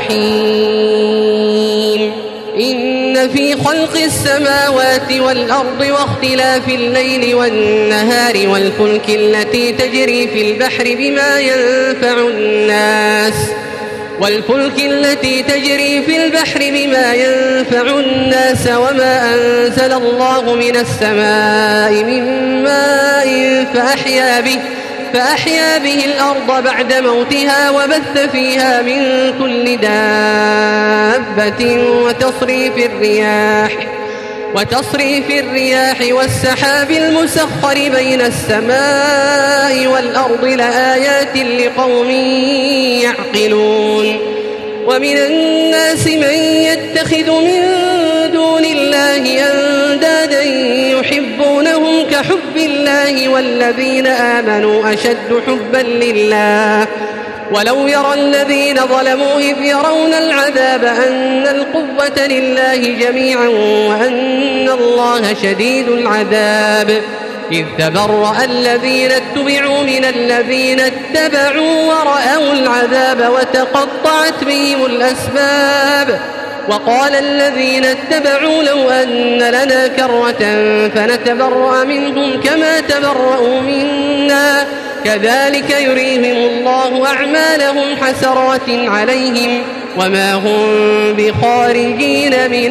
الرحيم إن في خلق السماوات والأرض واختلاف الليل والنهار والفلك التي تجري في البحر بما ينفع الناس والفلك التي تجري في البحر بما ينفع الناس وما أنزل الله من السماء من ماء فأحيا به فأحيا به الأرض بعد موتها وبث فيها من كل دابة وتصريف الرياح وتصريف الرياح والسحاب المسخر بين السماء والأرض لآيات لقوم يعقلون ومن الناس من يتخذ من دون الله أندادا يحبونهم كحب الله والذين آمنوا أشد حبا لله ولو يرى الذين ظلموا إذ يرون العذاب أن القوة لله جميعا وأن الله شديد العذاب إذ تبرأ الذين اتبعوا من الذين اتبعوا ورأوا العذاب وتقطعت بهم الأسباب وقال الذين اتبعوا لو أن لنا كرة فنتبرأ منهم كما تبرأوا منا كذلك يريهم الله أعمالهم حسرات عليهم وما هم بخارجين من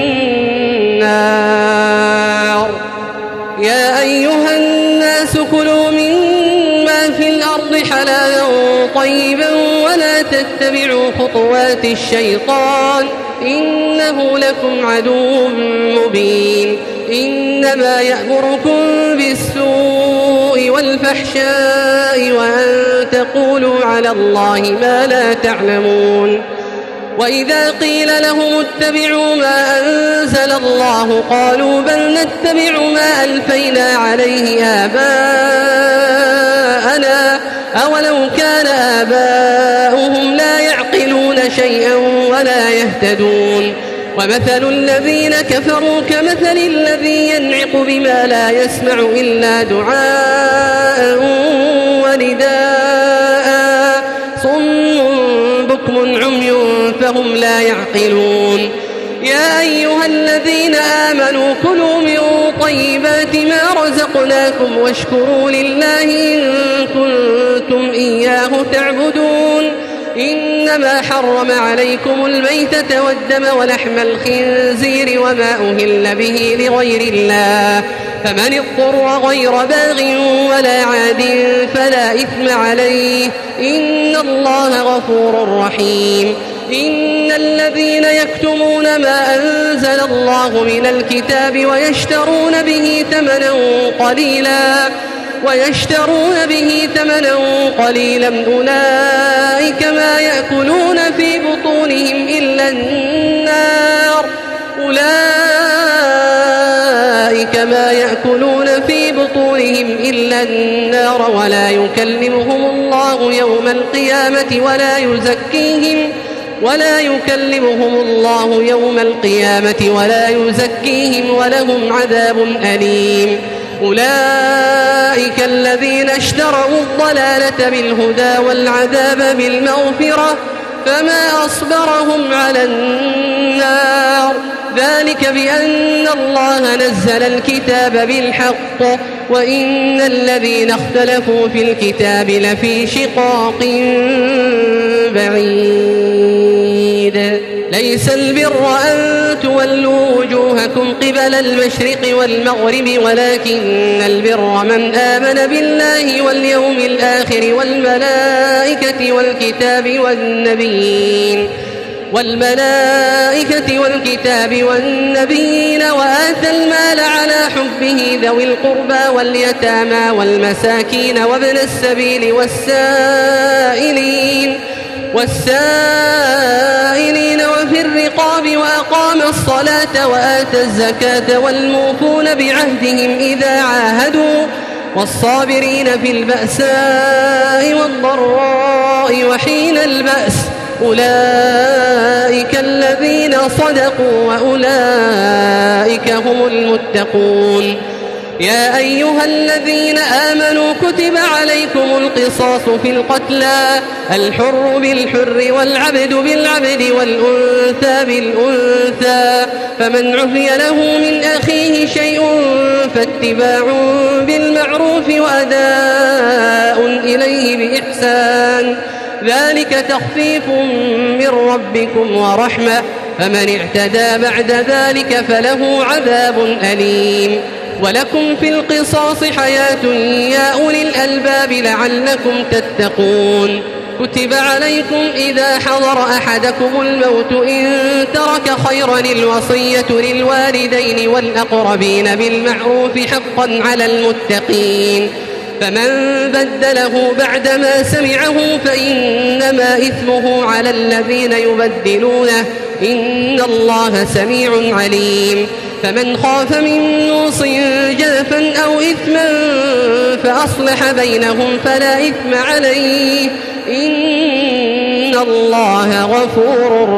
النار يا أيها الناس كلوا مما في الأرض حلالا طيبا ولا تتبعوا خطوات الشيطان إنه لكم عدو مبين. إنما يأمركم بالسوء والفحشاء وأن تقولوا على الله ما لا تعلمون. وإذا قيل لهم اتبعوا ما أنزل الله قالوا بل نتبع ما ألفينا عليه آباءنا أولو كان آباؤهم لا يعقلون شيئا ولا يهتدون. ومثل الذين كفروا كمثل الذي ينعق بما لا يسمع إلا دعاء ونداء صم بكم عمي فهم لا يعقلون. يا أيها الذين آمنوا كلوا من طيبات ما رزقناكم واشكروا لله إن كنتم إياه تعبدون. إنما حرم عليكم الميتة والدم ولحم الخنزير وما أهل به لغير الله فمن اضطر غير باغ ولا عاد فلا إثم عليه إن الله غفور رحيم. إن الذين يكتمون ما أنزل الله من الكتاب ويشترون به ثمنا قليلا ويشترون به ثمنا قليلا أولئك ما يأكلون في بطونهم إلا النار أولئك ما يأكلون في بطونهم إلا النار ولا يكلمهم الله يوم القيامة ولا يزكيهم ولا يكلمهم الله يوم القيامة ولا يزكيهم ولهم عذاب أليم. أولئك الذين اشتروا الضلالة بالهدى والعذاب بالمغفرة فما أصبرهم على النار ذلك بأن الله نزل الكتاب بالحق وإن الذين اختلفوا في الكتاب لفي شقاق بعيد. ليس البر أن تولوا وجوهكم قبل المشرق والمغرب ولكن البر من آمن بالله واليوم الآخر والملائكة والكتاب والنبيين والملائكة والكتاب والنبيين وآتى المال على حبه ذوي القربى واليتامى والمساكين وابن السبيل والسائلين والسائلين وفي الرقاب وأقام الصلاة وآتى الزكاة والموفون بعهدهم إذا عاهدوا والصابرين في البأساء والضراء وحين البأس أولئك الذين صدقوا وأولئك هم المتقون. يا أيها الذين آمنوا كتب عليكم القصاص في القتلى الحر بالحر والعبد بالعبد والأنثى بالأنثى فمن عفي له من أخيه شيء فاتباع بالمعروف وأداء إليه بإحسان ذلك تخفيف من ربكم ورحمة فمن اعتدى بعد ذلك فله عذاب أليم. ولكم في القصاص حياة يا أولي الألباب لعلكم تتقون. كتب عليكم إذا حضر أحدكم الموت إن ترك خيرا الوصية للوالدين والأقربين بالمعروف حقا على المتقين فمن بدله بعدما سمعه فإنما إثمه على الذين يبدلونه إن الله سميع عليم. فمن خاف من موص جنفا أو إثما فأصلح بينهم فلا إثم عليه إن الله غفور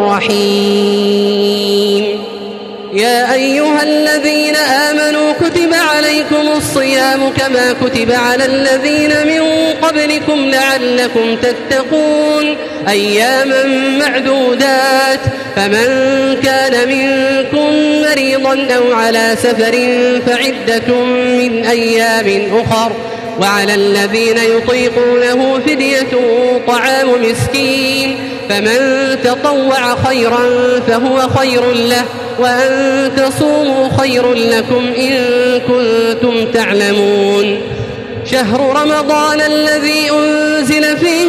رحيم. يا أيها الذين آمنوا كتب عليكم الصيام كما كتب على الذين من قبلكم لعلكم تتقون أياما معدودات فمن كان منكم مريضا أو على سفر فعدة من أيام أخر وعلى الذين يطيقونه فدية طعام مسكين فمن تطوع خيرا فهو خير له وأن تصوموا خير لكم إن كنتم تعلمون. شهر رمضان الذي أنزل فيه القرآن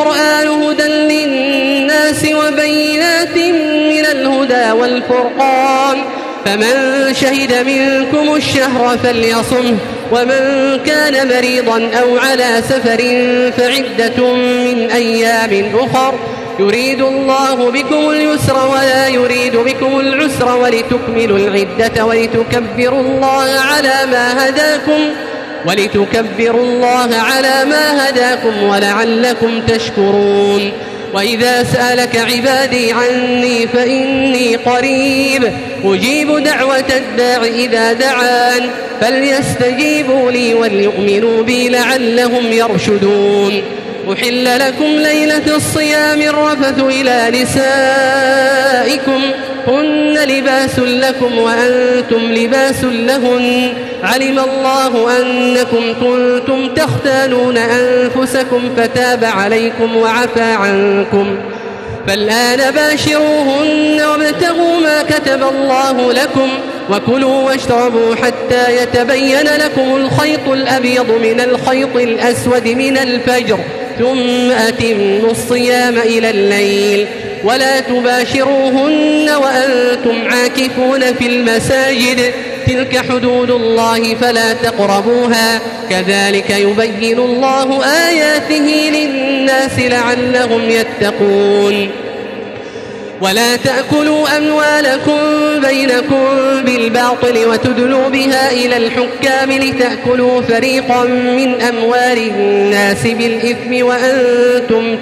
القرآن هدى للناس وبينات من الهدى والفرقان فمن شهد منكم الشهر فليصمه ومن كان مريضا أو على سفر فعدة من أيام أخر يريد الله بكم اليسر ولا يريد بكم العسر ولتكملوا العدة ولتكبروا الله على ما هداكم ولتكبروا الله على ما هداكم ولعلكم تشكرون وإذا سألك عبادي عني فإني قريب أجيب دعوة الداع إذا دعان فليستجيبوا لي وليؤمنوا بي لعلهم يرشدون أحل لكم ليلة الصيام الرفث إلى نسائكم هن لباس لكم وأنتم لباس لهن علم الله أنكم كنتم تختانون أنفسكم فتاب عليكم وعفى عنكم فالآن باشروهن وابتغوا ما كتب الله لكم وكلوا واشربوا حتى يتبين لكم الخيط الأبيض من الخيط الأسود من الفجر ثم أتموا الصيام إلى الليل ولا تباشروهن وأنتم عاكفون في المساجد تلك حدود الله فلا تقربوها كذلك يبين الله آياته للناس لعلهم يتقون ولا تأكلوا أموالكم بينكم بالباطل وتدلوا بها إلى الحكام لتأكلوا فريقا من أموال الناس بالإثم وأنتم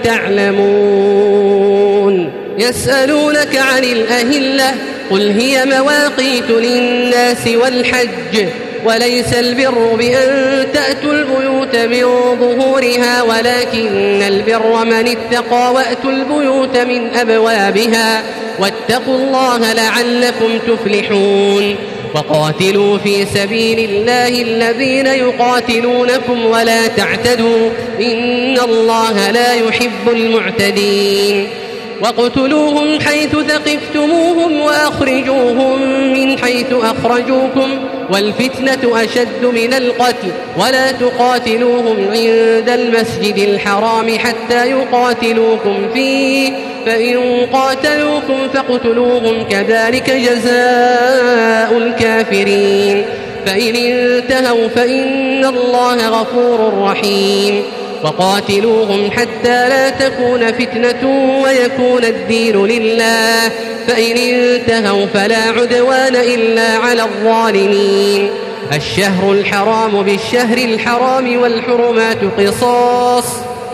تعلمون يسألونك عن الأهلة قل هي مواقيت للناس والحج وليس البر بأن تأتوا البيوت من ظهورها ولكن البر من اتقى وأتوا البيوت من أبوابها واتقوا الله لعلكم تفلحون وقاتلوا في سبيل الله الذين يقاتلونكم ولا تعتدوا إن الله لا يحب المعتدين واقتلوهم حيث ثقفتموهم وأخرجوهم من حيث أخرجوكم والفتنة أشد من القتل ولا تقاتلوهم عند المسجد الحرام حتى يقاتلوكم فيه فإن قاتلوكم فاقتلوهم كذلك جزاء الكافرين فإن انتهوا فإن الله غفور رحيم وقاتلوهم حتى لا تكون فتنة ويكون الدين لله فإن انتهوا فلا عدوان إلا على الظالمين الشهر الحرام بالشهر الحرام والحرمات قصاص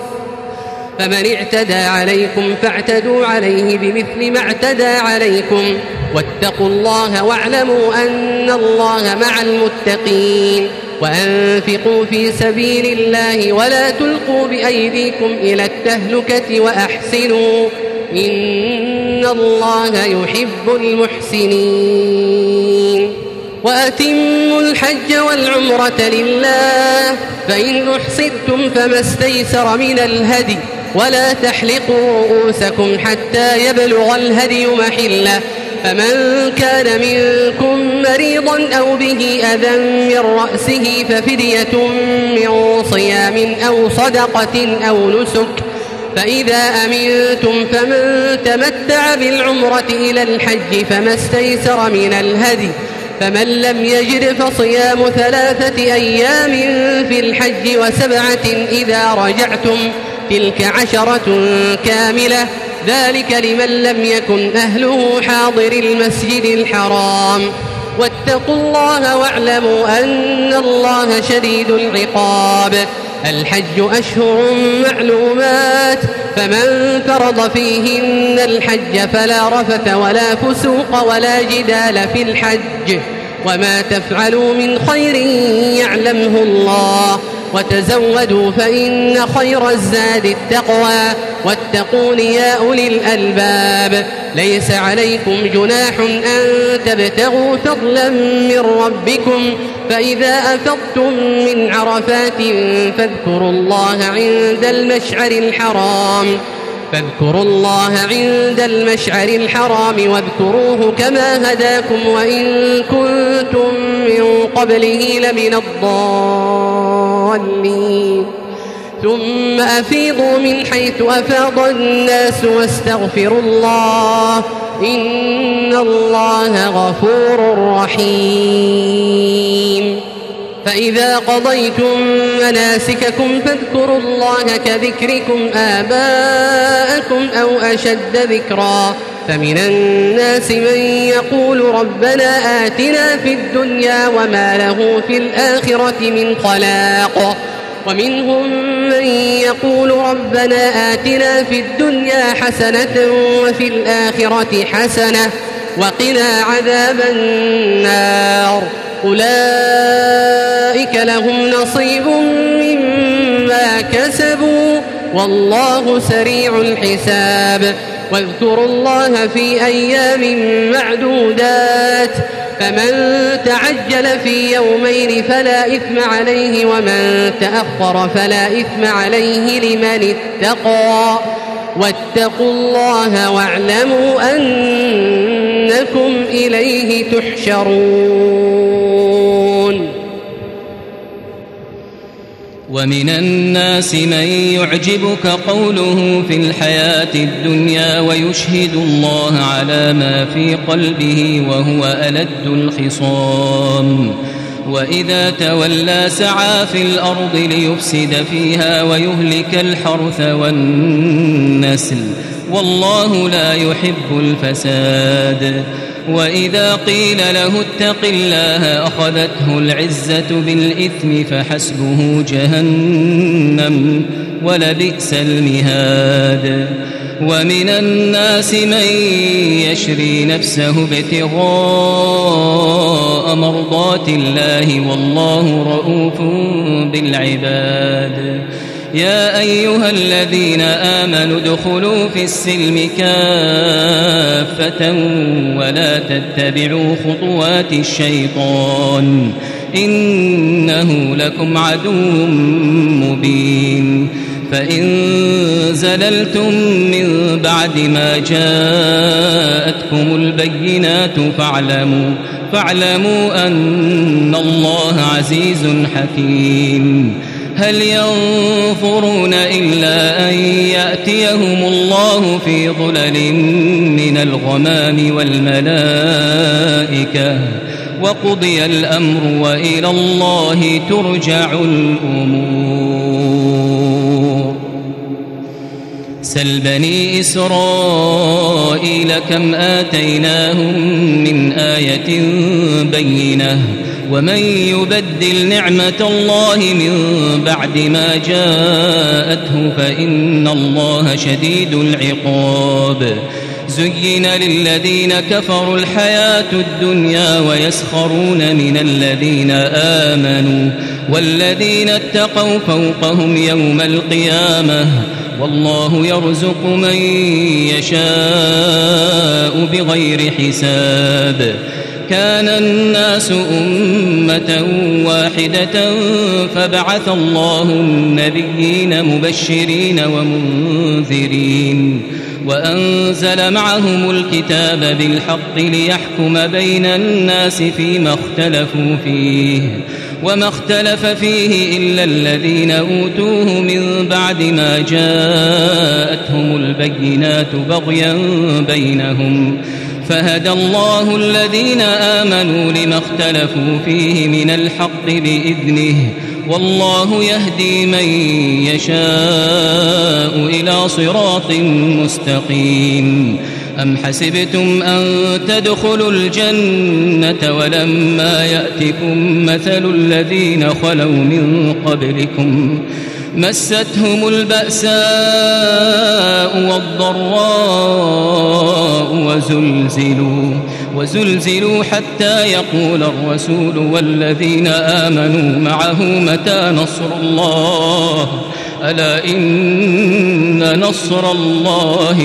فمن اعتدى عليكم فاعتدوا عليه بمثل ما اعتدى عليكم واتقوا الله واعلموا أن الله مع المتقين وأنفقوا في سبيل الله ولا تلقوا بأيديكم إلى التهلكة وأحسنوا إن الله يحب المحسنين وأتموا الحج والعمرة لله فإن أحصرتم فما استيسر من الهدي ولا تحلقوا رؤوسكم حتى يبلغ الهدي محله فمن كان منكم مريضا أو به أذى من رأسه ففدية من صيام أو صدقة أو نسك فإذا أمنتم فمن تمتع بالعمرة إلى الحج فما استيسر من الهدي فمن لم يجد فصيام ثلاثة أيام في الحج وسبعة إذا رجعتم تلك عشرة كاملة ذلك لمن لم يكن أهله حاضر المسجد الحرام واتقوا الله واعلموا أن الله شديد العقاب الحج أشهر معلومات فمن فرض فيهن الحج فلا رفث ولا فسوق ولا جدال في الحج وما تفعلوا من خير يعلمه الله وتزودوا فإن خير الزاد التقوى واتقون يا أولي الألباب ليس عليكم جناح أن تبتغوا فضلا من ربكم فإذا أفضتم من عرفات فاذكروا الله عند المشعر الحرام فاذكروا الله عند المشعر الحرام واذكروه كما هداكم وإن كنتم من قبله لمن الضالين ثم أفيضوا من حيث أفاض الناس واستغفروا الله إن الله غفور رحيم. فإذا قضيتم مناسككم فاذكروا الله كذكركم آباءكم أو أشد ذكرا. فمن الناس من يقول ربنا آتنا في الدنيا وما له في الآخرة من خلاق ومنهم من يقول ربنا آتنا في الدنيا حسنة وفي الآخرة حسنة وقنا عذاب النار. أولئك لهم نصيب مما كسبوا والله سريع الحساب. واذكروا الله في أيام معدودات فمن تعجل في يومين فلا إثم عليه ومن تأخر فلا إثم عليه لمن اتقى واتقوا الله واعلموا أنكم إليه تحشرون. ومن الناس من يعجبك قوله في الحياة الدنيا ويشهد الله على ما في قلبه وهو ألد الخصام وإذا تولى سعى في الأرض ليفسد فيها ويهلك الحرث والنسل والله لا يحب الفساد. وإذا قيل له اتق الله أخذته العزة بالإثم فحسبه جهنم ولبئس المهاد. ومن الناس من يشري نفسه ابتغاء مرضات الله والله رؤوف بالعباد. يا أيها الذين آمنوا ادخلوا في السلم كافة ولا تتبعوا خطوات الشيطان إنه لكم عدو مبين. فإن زللتم من بعد ما جاءتكم البينات فاعلموا فاعلموا أن الله عزيز حكيم. هل ينظرون إلا أن يأتيهم الله في ظلل من الغمام والملائكة وقضي الأمر وإلى الله ترجع الأمور. سل بني إسرائيل كم آتيناهم من آية بينة ومن يبدل نعمة الله من بعد ما جاءته فإن الله شديد العقاب. زين للذين كفروا الحياة الدنيا ويسخرون من الذين آمنوا والذين اتقوا فوقهم يوم القيامة والله يرزق من يشاء بغير حساب. كان الناس أمة واحدة فبعث الله النبيين مبشرين ومنذرين وأنزل معهم الكتاب بالحق ليحكم بين الناس فيما اختلفوا فيه وما اختلف فيه إلا الذين أوتوه من بعد ما جاءتهم البينات بغيا بينهم فهدى الله الذين آمنوا لما اختلفوا فيه من الحق بإذنه والله يهدي من يشاء إلى صراط مستقيم. أم حسبتم أن تدخلوا الجنة ولما يأتكم مثل الذين خلوا من قبلكم مستهم البأساء والضراء وزلزلوا وزلزلوا حتى يقول الرسول والذين آمنوا معه متى نصر الله ألا إن نصر الله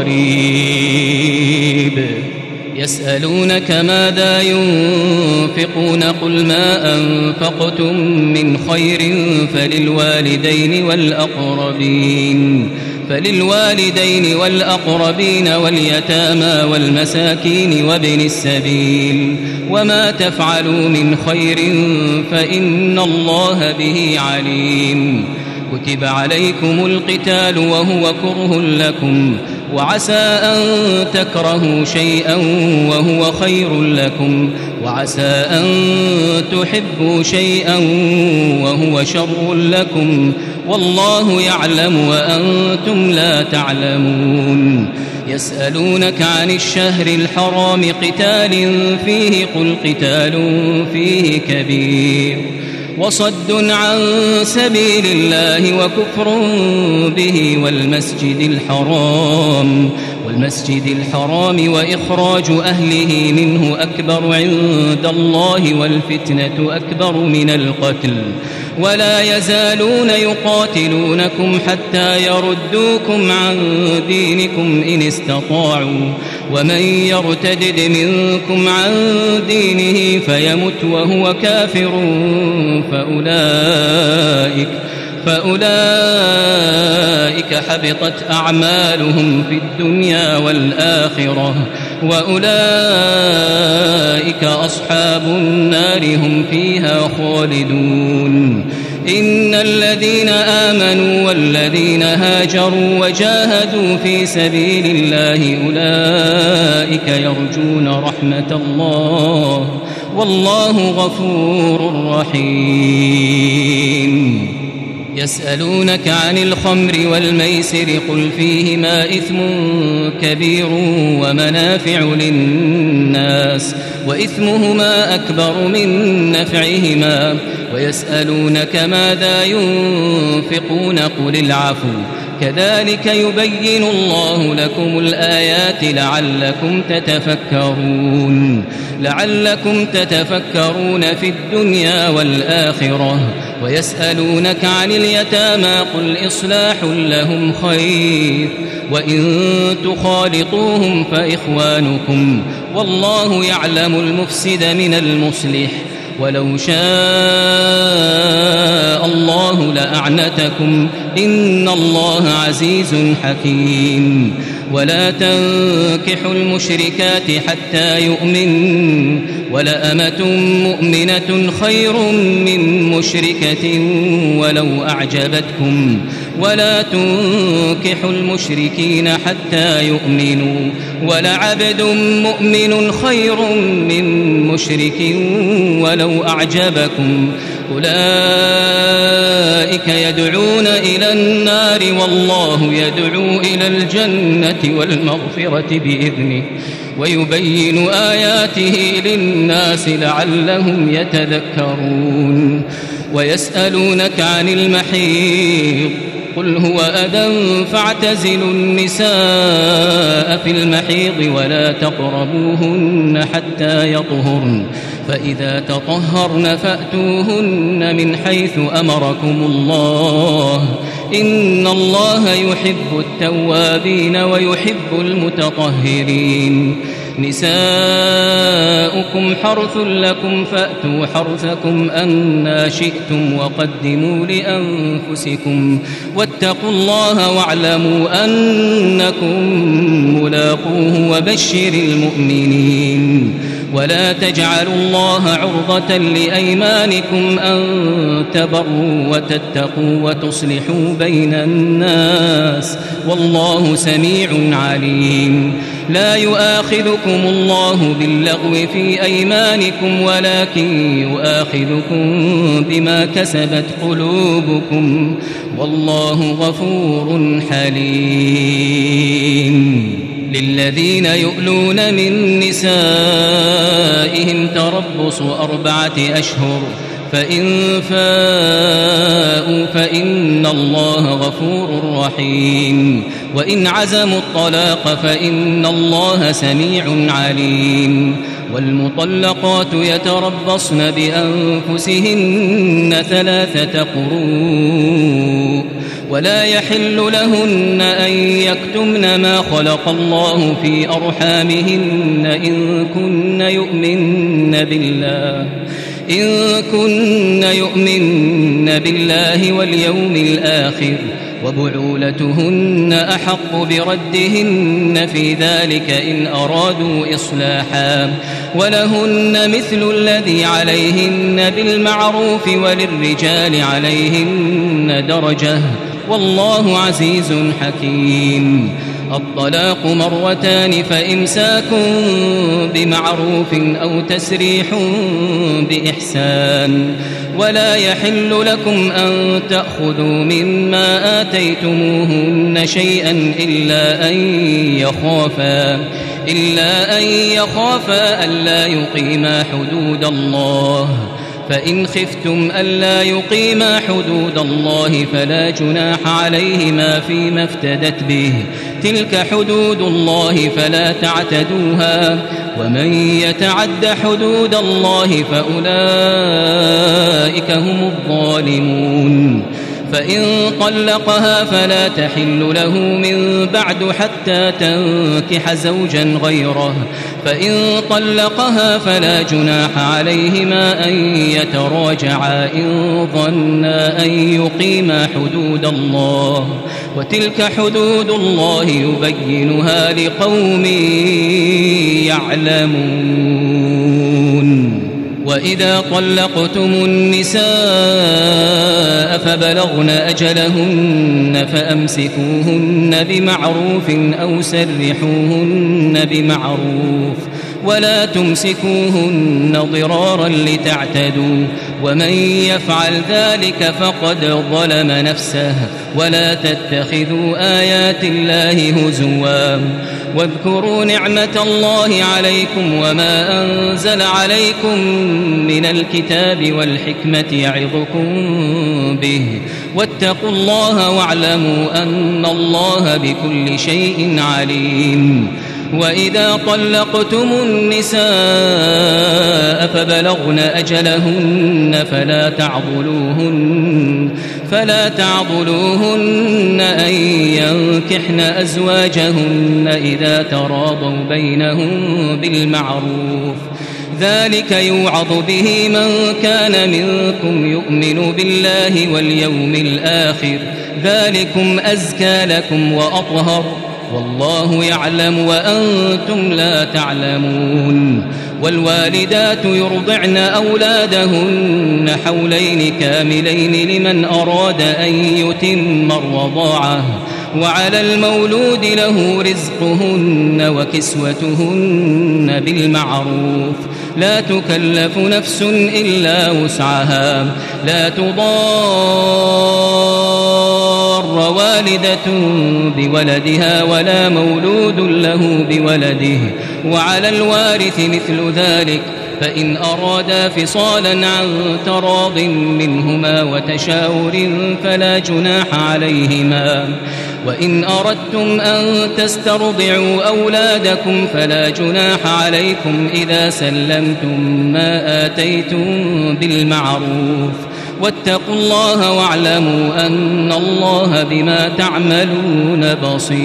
قريب. يسألونك ماذا ينفقون قل ما أنفقتم من خير فللوالدين والأقربين فللوالدين والأقربين واليتامى والمساكين وابن السبيل وما تفعلوا من خير فإن الله به عليم. كتب عليكم القتال وهو كره لكم وعسى أن تكرهوا شيئا وهو خير لكم وعسى أن تحبوا شيئا وهو شر لكم والله يعلم وأنتم لا تعلمون يسألونك عن الشهر الحرام قتال فيه قل قتال فيه كبير وصد عن سبيل الله وكفر به والمسجد الحرام والمسجد الحرام وإخراج أهله منه أكبر عند الله والفتنة أكبر من القتل ولا يزالون يقاتلونكم حتى يردوكم عن دينكم إن استطاعوا ومن يرتدد منكم عن دينه فيمت وهو كافر فأولئك فأولئك حبطت أعمالهم في الدنيا والآخرة وأولئك أصحاب النار هم فيها خالدون إن الذين آمنوا والذين هاجروا وجاهدوا في سبيل الله أولئك يرجون رحمة الله والله غفور رحيم يسألونك عن الخمر والميسر قل فيهما إثم كبير ومنافع للناس وإثمهما أكبر من نفعهما ويسألونك ماذا ينفقون قل العفو كذلك يبين الله لكم الآيات لعلكم تتفكرون لعلكم تتفكرون في الدنيا والآخرة ويسألونك عن اليتامى قل إصلاح لهم خير وإن تخالطوهم فإخوانكم والله يعلم المفسد من المصلح ولو شاء الله لأعنتكم إن الله عزيز حكيم ولا تنكحوا المشركات حتى يؤمن ولأمة مؤمنة خير من مشركة ولو أعجبتكم ولا تنكحوا المشركين حتى يؤمنوا ولعبد مؤمن خير من مشرك ولو أعجبكم أولئك يدعون إلى النار والله يدعو إلى الجنة والمغفرة بإذنه ويبين آياته للناس لعلهم يتذكرون ويسألونك عن المحيض قل هو أذى فاعتزلوا النساء في المحيض ولا تقربوهن حتى يطهرن فإذا تطهرن فأتوهن من حيث أمركم الله إن الله يحب التوابين ويحب المتطهرين نساؤكم حرث لكم فأتوا حرثكم أنى شئتم وقدموا لأنفسكم واتقوا الله واعلموا أنكم ملاقوه وبشر المؤمنين ولا تجعلوا الله عرضة لأيمانكم أن تبروا وتتقوا وتصلحوا بين الناس والله سميع عليم لا يؤاخذكم الله باللغو في أيمانكم ولكن يؤاخذكم بما كسبت قلوبكم والله غفور حليم للذين يؤلون من نسائهم تربص أربعة أشهر فإن فاءوا فإن الله غفور رحيم وإن عزموا الطلاق فإن الله سميع عليم والمطلقات يتربصن بأنفسهن ثلاثة قروء ولا يحل لهن أن يكتمن ما خلق الله في أرحامهن إن كن يؤمن بالله إن كن يؤمن بالله واليوم الآخر وبعولتهن أحق بردهن في ذلك إن أرادوا إصلاحا ولهن مثل الذي عليهن بالمعروف وللرجال عليهن درجة والله عزيز حكيم. الطلاق مرتان فإمساك بمعروف أو تسريح بإحسان ولا يحل لكم أن تأخذوا مما آتيتموهن شيئا إلا أن يخافا إلا أن يخافا ألا يقيما حدود الله فإن خفتم ألا يقيما حدود الله فلا جناح عليهما فيما افتدت به تلك حدود الله فلا تعتدوها ومن يتعد حدود الله فأولئك هم الظالمون. فإن طلقها فلا تحل له من بعد حتى تنكح زوجا غيره فإن طلقها فلا جناح عليهما أن يتراجعا إن ظنا أن يقيما حدود الله وتلك حدود الله يبينها لقوم يعلمون. وإذا طلقتم النساء فبلغن أجلهن فأمسكوهن بمعروف أو سرحوهن بمعروف ولا تمسكوهن ضرارا لتعتدوا ومن يفعل ذلك فقد ظلم نفسه ولا تتخذوا آيات الله هزوا واذكروا نعمة الله عليكم وما أنزل عليكم من الكتاب والحكمة يعظكم به واتقوا الله واعلموا أن الله بكل شيء عليم. وإذا طلقتم النساء فبلغن أجلهن فلا تعضلوهن فلا تعضلوهن أن ينكحن أزواجهن إذا تراضوا بينهم بالمعروف ذلك يوعظ به من كان منكم يؤمن بالله واليوم الآخر ذلكم أزكى لكم وأطهر والله يعلم وأنتم لا تعلمون. والوالدات يرضعن أولادهن حولين كاملين لمن أراد أن يتم الرضاعة وعلى المولود له رزقهن وكسوتهن بالمعروف لا تكلف نفس إلا وسعها لا تضار والدة بولدها ولا مولود له بولده وعلى الوارث مثل ذلك فإن أرادا فصالا عن تراض منهما وتشاور فلا جناح عليهما. وإن أردتم أن تسترضعوا أولادكم فلا جناح عليكم إذا سلمتم ما آتيتم بالمعروف واتقوا الله واعلموا أن الله بما تعملون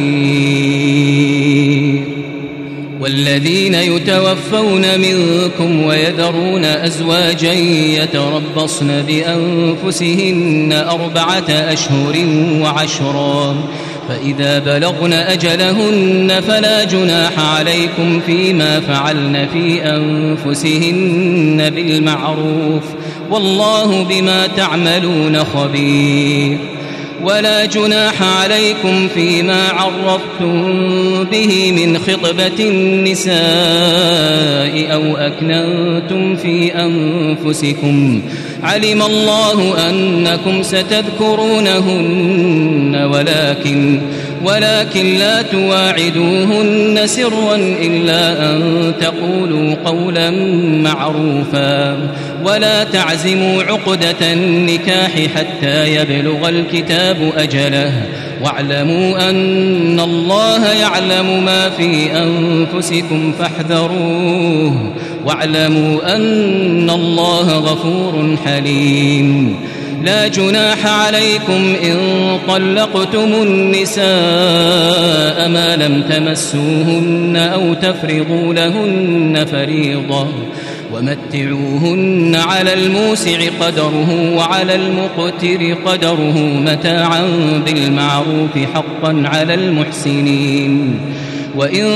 بصير. والذين يتوفون منكم ويذرون أزواجا يتربصن بأنفسهن أربعة أشهر وعشرا فإذا بلغن أجلهن فلا جناح عليكم فيما فعلن في أنفسهن بالمعروف والله بما تعملون خبير. ولا جناح عليكم فيما عرفتم به من خطبة النساء أو أكننتم في أنفسكم علم الله أنكم ستذكرونهن ولكن ولكن لا تواعدوهن سرا إلا أن تقولوا قولا معروفا ولا تعزموا عقدة النكاح حتى يبلغ الكتاب أجله واعلموا أن الله يعلم ما في أنفسكم فاحذروه واعلموا أن الله غفور حليم. لا جناح عليكم إن طلقتم النساء ما لم تمسوهن أو تفرضوا لهن فريضة ومتعوهن على الموسع قدره وعلى المقتر قدره متاعا بالمعروف حقا على المحسنين. وإن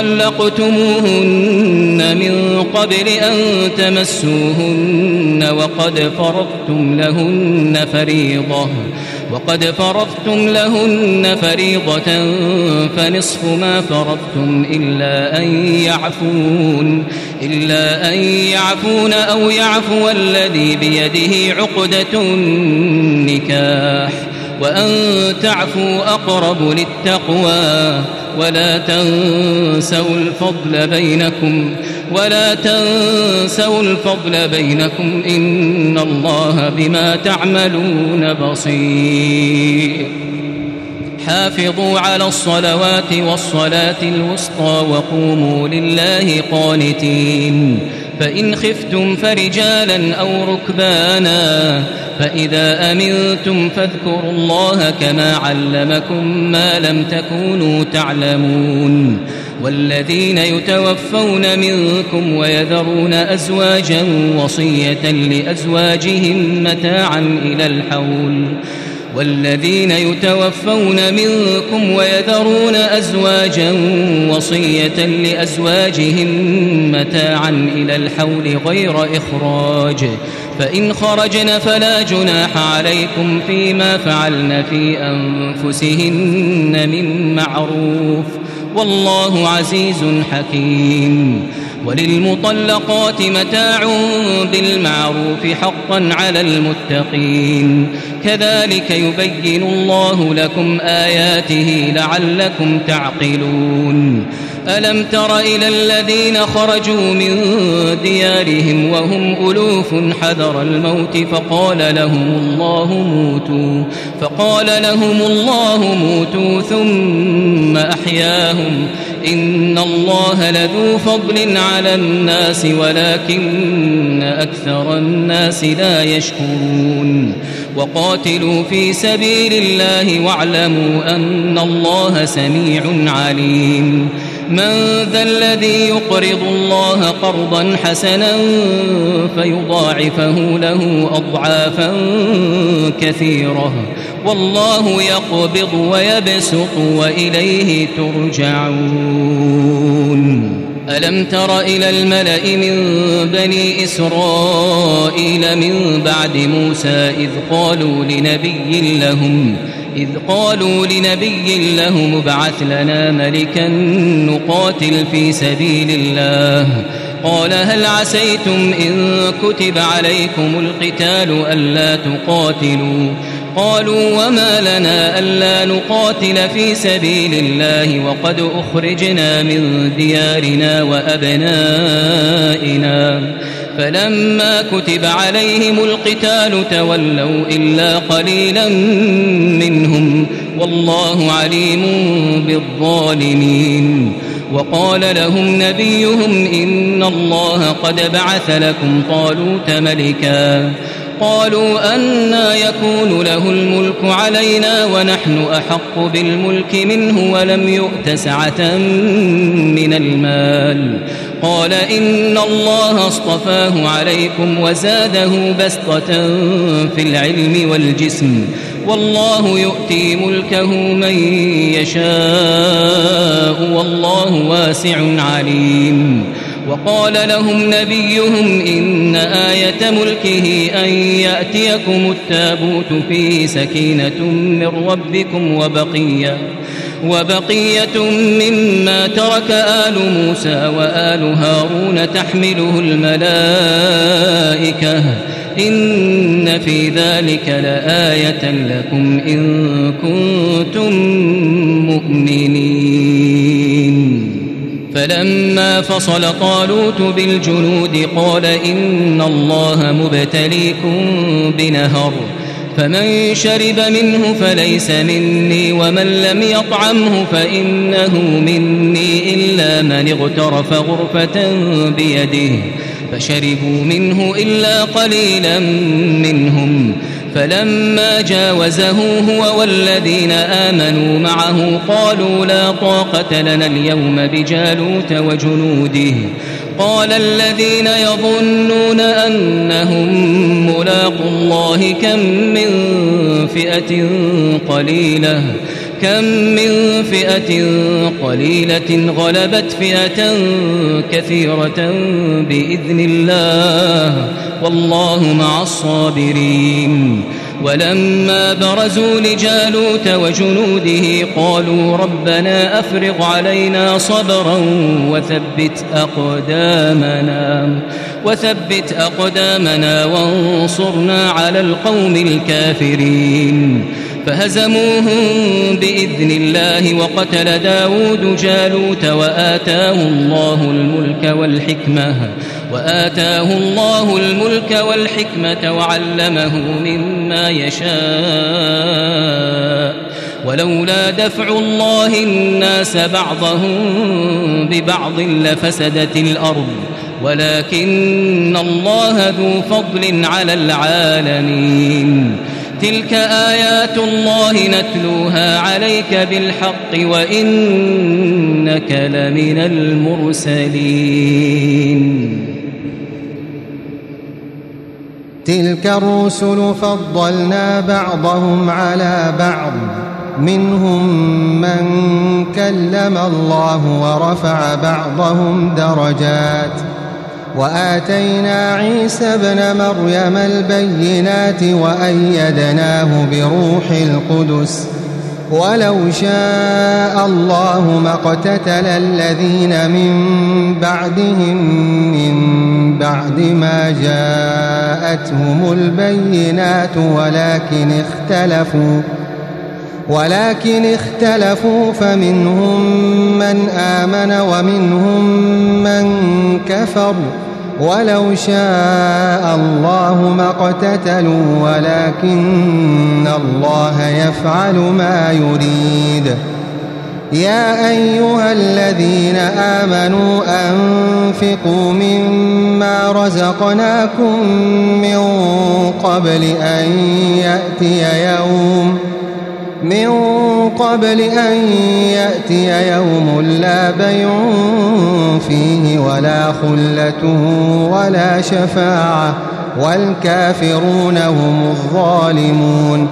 طلقتموهن من قبل أن تمسوهن وقد فرضتم لهن فريضة وقد فرضتم لهن فريضة فنصف ما فرضتم إلا أن يعفون إلا أن يعفون أو يعفو الذي بيده عقدة النكاح وأن تعفوا أقرب للتقوى ولا تنسوا الفضل بينكم ولا تنسوا الفضل بينكم إن الله بما تعملون بصير. حافظوا على الصلوات والصلاة الوسطى وقوموا لله قانتين. فإن خفتم فرجالا أو ركبانا فإذا أمنتم فاذكروا الله كما علمكم ما لم تكونوا تعلمون. والذين يتوفون منكم ويذرون أزواجا وصية لأزواجهم متاعا إلى الحول والذين يتوفون منكم ويذرون أزواجا وصية لأزواجهم متاعا إلى الحول غير إخراج فإن خرجن فلا جناح عليكم فيما فعلن في أنفسهن من معروف والله عزيز حكيم. وللمطلقات متاع بالمعروف حقا على المتقين كذلك يبين الله لكم آياته لعلكم تعقلون. ألم تر إلى الذين خرجوا من ديارهم وهم ألوف حذر الموت فقال لهم الله موتوا فقال لهم الله موتوا ثم أحياهم إن الله لذو فضل على الناس ولكن أكثر الناس لا يشكرون. وقاتلوا في سبيل الله واعلموا أن الله سميع عليم. من ذا الذي يقرض الله قرضا حسنا فيضاعفه له أضعافا كثيرة والله يقبض ويبسط وإليه ترجعون. ألم تر إلى الملأ من بني إسرائيل من بعد موسى إذ قالوا لنبي لهم إذ قالوا لنبي لهم ابعث لنا ملكا نقاتل في سبيل الله قال هل عسيتم إن كتب عليكم القتال ألا تقاتلوا قالوا وما لنا ألا نقاتل في سبيل الله وقد أخرجنا من ديارنا وأبنائنا فلما كتب عليهم القتال تولوا إلا قليلا منهم والله عليم بالظالمين. وقال لهم نبيهم إن الله قد بعث لكم طالوت ملكا قالوا أنى يكون له الملك علينا ونحن أحق بالملك منه ولم يؤت سعة من المال قال إن الله اصطفاه عليكم وزاده بسطة في العلم والجسم والله يؤتي ملكه من يشاء والله واسع عليم. وقال لهم نبيهم إن آية ملكه أن يأتيكم التابوت فيه سكينة من ربكم وبقية وبقية مما ترك آل موسى وآل هارون تحمله الملائكة إن في ذلك لآية لكم إن كنتم مؤمنين. فلما فصل طالوت بالجنود قال إن الله مبتليكم بنهر فمن شرب منه فليس مني ومن لم يطعمه فإنه مني إلا من اغترف غرفة بيده فشربوا منه إلا قليلا منهم فلما جاوزه هو والذين آمنوا معه قالوا لا طاقة لنا اليوم بجالوت وجنوده قال الذين يظنون أنهم ملاقو الله كم من فئة قليلة كم من فئة قليلة غلبت فئة كثيرة بإذن الله والله مع الصابرين. ولما برزوا لجالوت وجنوده قالوا ربنا أفرغ علينا صبرا وثبت أقدامنا وثبت أقدامنا وانصرنا على القوم الكافرين. فهزموهم بإذن الله وقتل داود جالوت وآتاه الله الملك والحكمة وآتاه الله الملك والحكمة وعلمه مما يشاء ولولا دفع الله الناس بعضهم ببعض لفسدت الأرض ولكن الله ذو فضل على العالمين. تلك آيات الله نتلوها عليك بالحق وإنك لمن المرسلين. تلك الرسل فضلنا بعضهم على بعض منهم من كلم الله ورفع بعضهم درجات وآتينا عيسى ابن مريم البينات وأيدناه بروح القدس ولو شاء الله ما اقتتل الذين من بعدهم من بعد ما جاءتهم البينات ولكن اختلفوا ولكن اختلفوا فمنهم من آمن ومنهم من كفر ولو شاء الله ما اقتتلوا ولكن الله يفعل ما يريد. يا أيها الذين آمنوا أنفقوا مما رزقناكم من قبل أن يأتي يوم من قبل أن يأتي يوم لا بيع فيه ولا خلة ولا شفاعة والكافرون هم الظالمون.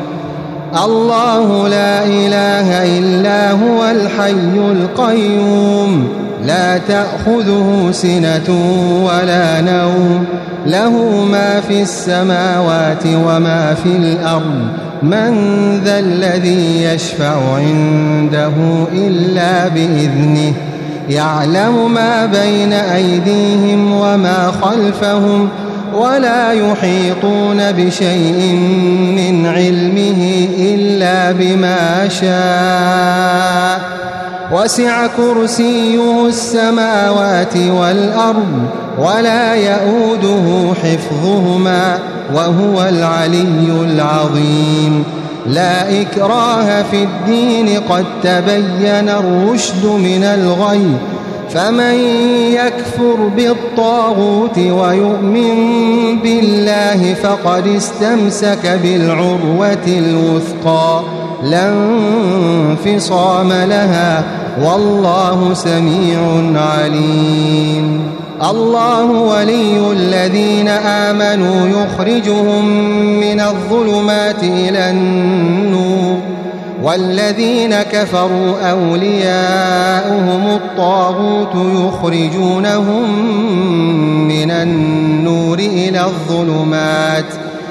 الله لا إله إلا هو الحي القيوم لا تأخذه سنة ولا نوم له ما في السماوات وما في الأرض من ذا الذي يشفع عنده إلا بإذنه يعلم ما بين أيديهم وما خلفهم ولا يحيطون بشيء من علمه إلا بما شاء وسع كرسيه السماوات والأرض ولا يؤوده حفظهما وهو العلي العظيم. لا إكراه في الدين قد تبين الرشد من الغي فمن يكفر بالطاغوت ويؤمن بالله فقد استمسك بالعروة الوثقى لا انفصام لها والله سميع عليم. الله ولي الذين آمنوا يخرجهم من الظلمات إلى النور والذين كفروا أولياؤهم الطاغوت يخرجونهم من النور إلى الظلمات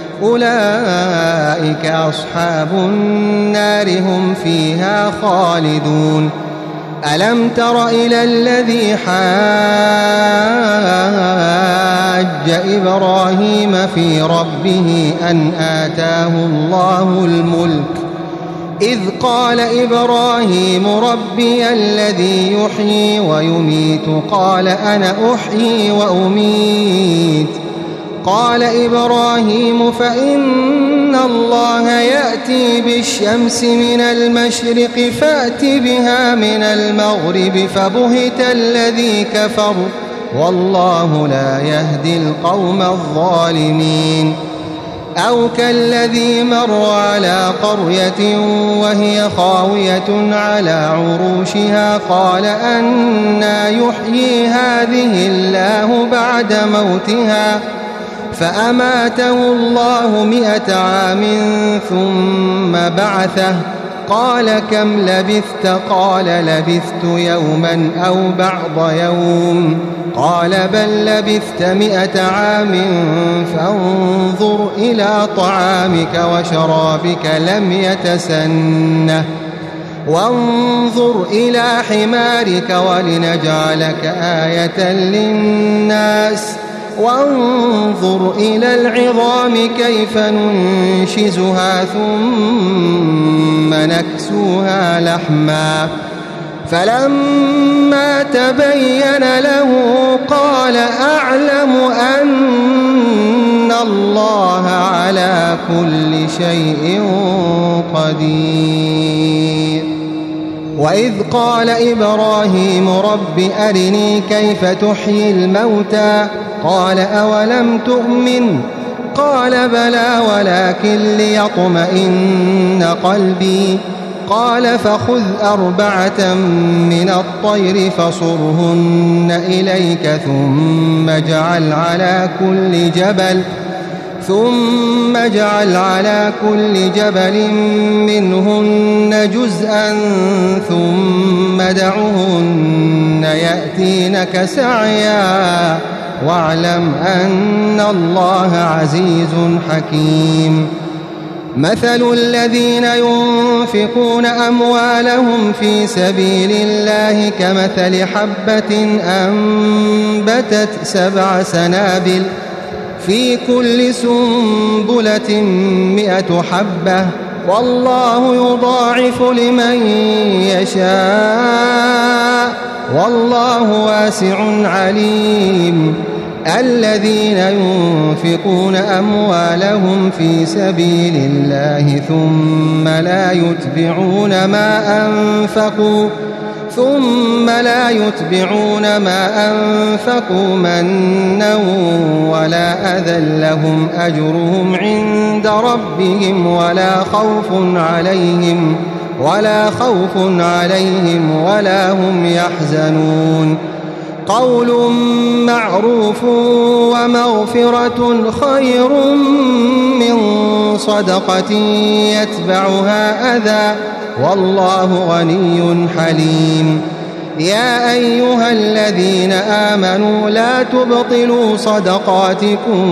أولئك أصحاب النار هم فيها خالدون. ألم تر إلى الذي حاج إبراهيم في ربه أن آتاه الله الملك إذ قال إبراهيم ربي الذي يحيي ويميت قال أنا أحيي وأميت قال إبراهيم فإن الله يأتي بالشمس من المشرق فأت بها من المغرب فبهت الذي كفر والله لا يهدي القوم الظالمين. أو كالذي مر على قرية وهي خاوية على عروشها قال أنى يحيي هذه الله بعد موتها فأماته الله مئة عام ثم بعثه قال كم لبثت قال لبثت يوما أو بعض يوم قال بل لبثت مئة عام فانظر إلى طعامك وشرابك لم يتسنه وانظر إلى حمارك ولنجعلك آية للناس وانظر إلى العظام كيف ننشزها ثم نكسوها لحما فلما تبين له قال أعلم أن الله على كل شيء قدير. وإذ قال إبراهيم رب أرني كيف تحيي الموتى قال أولم تؤمن قال بلى ولكن ليطمئن قلبي قال فخذ أربعة من الطير فصرهن إليك ثم اجعل على كل جبل ثم اجعل على كل جبل منهن جزءا ثم دعهن يأتينك سعيا واعلم أن الله عزيز حكيم. مثل الذين ينفقون أموالهم في سبيل الله كمثل حبة أنبتت سبع سنابل في كل سنبلة مئة حبة والله يضاعف لمن يشاء والله واسع عليم. الذين ينفقون أموالهم في سبيل الله ثم لا يتبعون ما أنفقوا ثم لا يتبعون ما أنفقوا منا ولا أذى لهم أجرهم عند ربهم ولا خوف عليهم ولا خوف عليهم ولا هم يحزنون. قول معروف ومغفرة خير من صدقة يتبعها أذى والله غني حليم. يا أيها الذين آمنوا لا تبطلوا صدقاتكم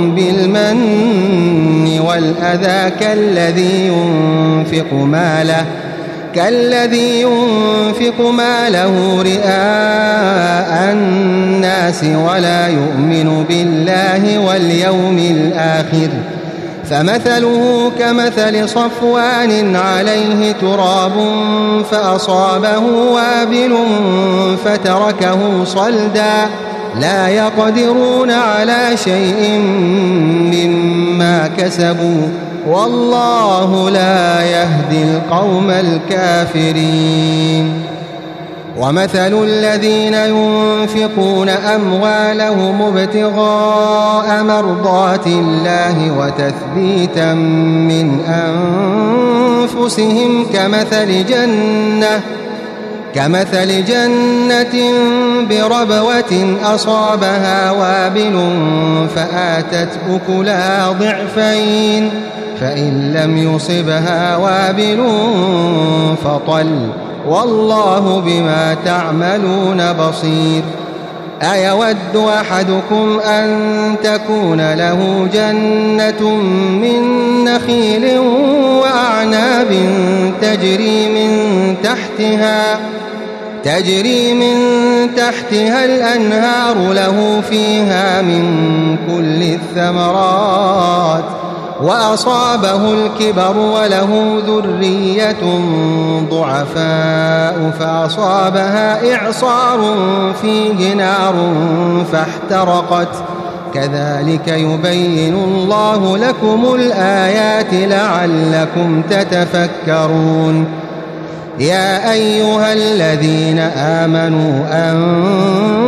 بالمن والأذى كالذي ينفق ماله كالذي ينفق ماله رئاء الناس ولا يؤمن بالله واليوم الآخر فمثله كمثل صفوان عليه تراب فأصابه وابل فتركه صلدا لا يقدرون على شيء مما كسبوا والله لا يهدي القوم الكافرين. ومثل الذين ينفقون أموالهم ابتغاء مرضات الله وتثبيتا من أنفسهم كمثل جنة كمثل جنة بربوة أصابها وابل فآتت أكلها ضعفين فإن لم يصبها وابل فطل والله بما تعملون بصير. أيود أحدكم أن تكون له جنة من نخيل وأعناب تجري من تحتها تجري من تحتها الأنهار له فيها من كل الثمرات وأصابه الكبر وله ذرية ضعفاء فأصابها إعصار فيه نار فاحترقت كذلك يبين الله لكم الآيات لعلكم تتفكرون. يا أيها الذين آمنوا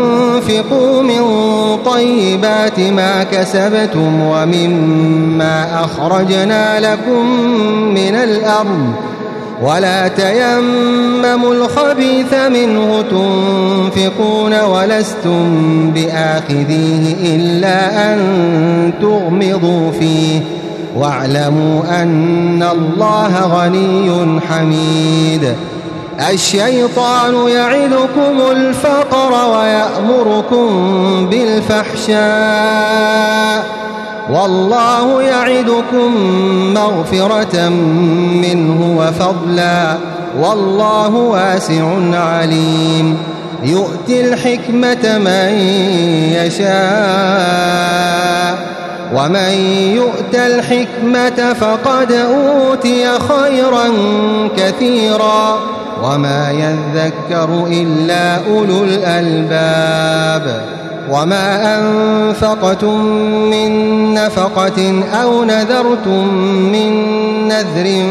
أنفقوا من طيبات ما كسبتم ومما أخرجنا لكم من الأرض ولا تيمموا الخبيث منه تنفقون ولستم بآخذيه إلا أن تغمضوا فيه واعلموا أن الله غني حميد. الشيطان يعدكم الفقر ويأمركم بالفحشاء والله يعدكم مغفرة منه وفضلا والله واسع عليم. يؤتي الحكمة من يشاء ومن يؤت الحكمة فقد أوتي خيرا كثيرا وما يذكر إلا أولو الألباب. وما أنفقتم من نفقة أو نذرتم من نذر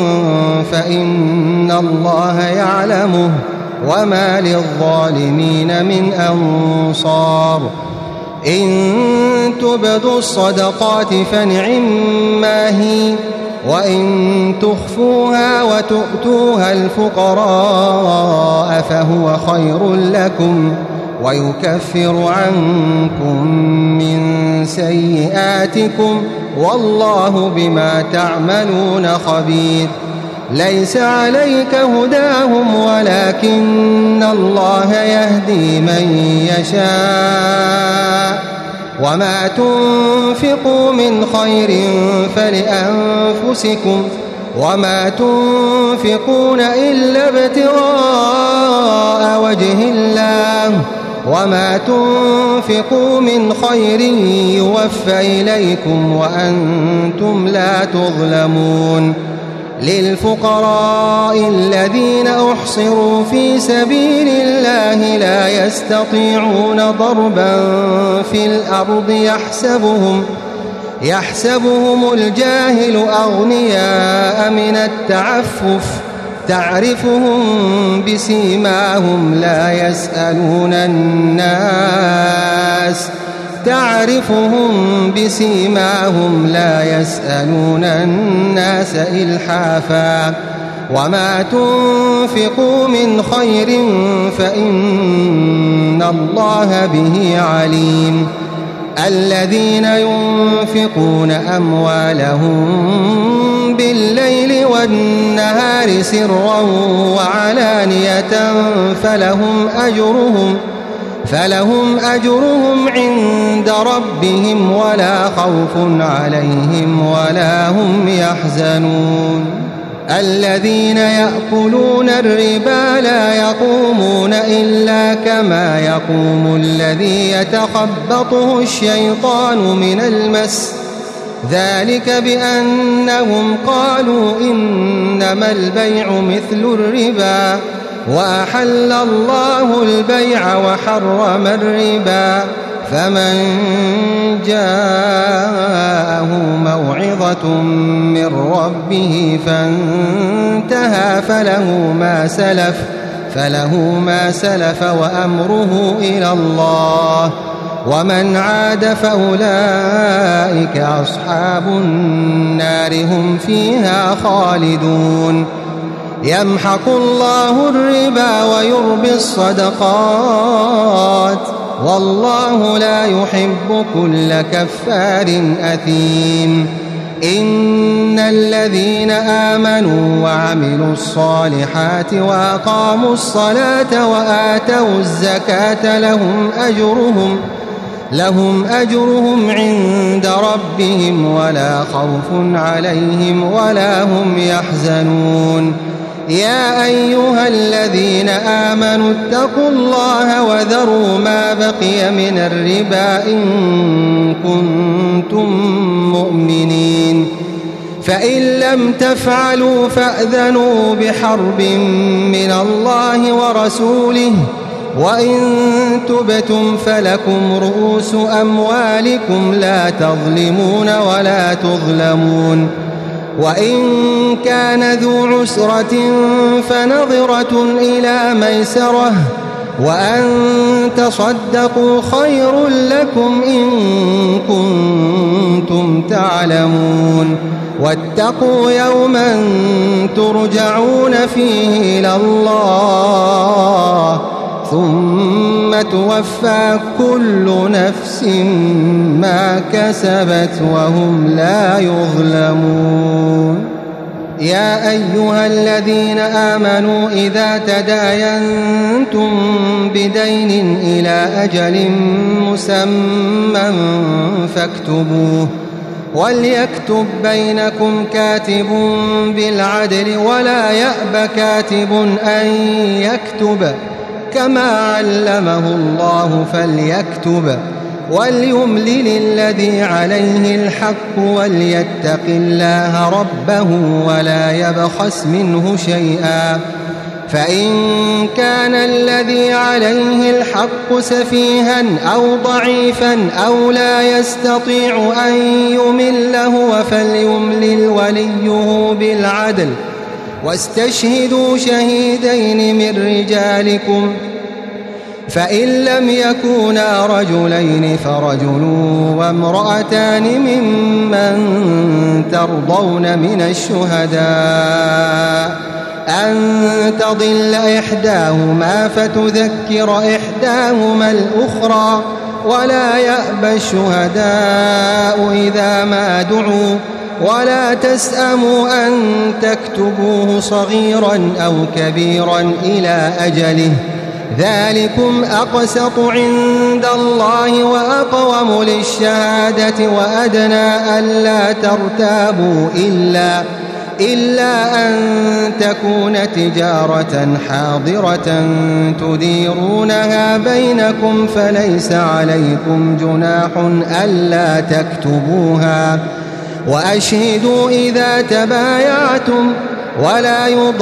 فإن الله يعلمه وما للظالمين من أنصار. إن تبدوا الصدقات فنعما هي وإن تخفوها وتؤتوها الفقراء فهو خير لكم ويكفر عنكم من سيئاتكم والله بما تعملون خبير. ليس عليك هداهم ولكن الله يهدي من يشاء وما تنفقوا من خير فلأنفسكم وما تنفقون إلا ابتغاء وجه الله وما تنفقوا من خير يوفى إليكم وأنتم لا تظلمون. للفقراء الذين أحصروا في سبيل الله لا يستطيعون ضربا في الأرض يحسبهم يحسبهم الجاهل أغنياء من التعفف تعرفهم بسيماهم لا يسألون الناس تعرفهم بسيماهم لا يسألون الناس إلحافا وما تنفقوا من خير فإن الله به عليم. الذين ينفقون أموالهم بالليل والنهار سرا وعلانية فلهم أجرهم فلهم أجرهم عند ربهم ولا خوف عليهم ولا هم يحزنون. الذين يأكلون الربا لا يقومون إلا كما يقوم الذي يتخبطه الشيطان من المس ذلك بأنهم قالوا إنما البيع مثل الربا وأحل الله البيع وحرم الربا. فمن جاءه موعظة من ربه فانتهى فله ما سلف فله ما سلف وأمره إلى الله ومن عاد فأولئك أصحاب النار هم فيها خالدون. يمحق الله الربا ويربي الصدقات والله لا يحب كل كفار أثيم. إن الذين آمنوا وعملوا الصالحات وأقاموا الصلاة وآتوا الزكاة لهم أجرهم لهم أجرهم عند ربهم ولا خوف عليهم ولا هم يحزنون. يا أيها الذين آمنوا اتقوا الله وذروا ما بقي من الربا إن كنتم مؤمنين فإن لم تفعلوا فأذنوا بحرب من الله ورسوله وإن تبتم فلكم رؤوس أموالكم لا تظلمون ولا تظلمون. وإن كان ذو عسرة فنظرة إلى ميسرة وأن تصدقوا خير لكم إن كنتم تعلمون واتقوا يوما ترجعون فيه إلى الله ثم توفى كل نفس ما كسبت وهم لا يظلمون. يا أيها الذين آمنوا إذا تداينتم بدين إلى أجل مسمى فاكتبوه وليكتب بينكم كاتب بالعدل ولا يأب كاتب أن يكتب كما علمه الله فليكتب وليملل الذي عليه الحق وليتق الله ربه ولا يبخس منه شيئا فإن كان الذي عليه الحق سفيها أو ضعيفا أو لا يستطيع أن يمل هو فليملل وليه بالعدل واستشهدوا شهيدين من رجالكم فإن لم يكونا رجلين فرجل وامرأتان ممن ترضون من الشهداء أن تضل إحداهما فتذكر إحداهما الأخرى ولا يأبى الشهداء إذا ما دعوا ولا تسأموا أن تكتبوه صغيرا أو كبيرا إلى أجله ذلكم أقسط عند الله وأقوم للشهادة وأدنى ألا ترتابوا إلا إلا أن تكون تجارة حاضرة تديرونها بينكم فليس عليكم جناح ألا تكتبوها وأشهدوا إذا تبايعتم ولا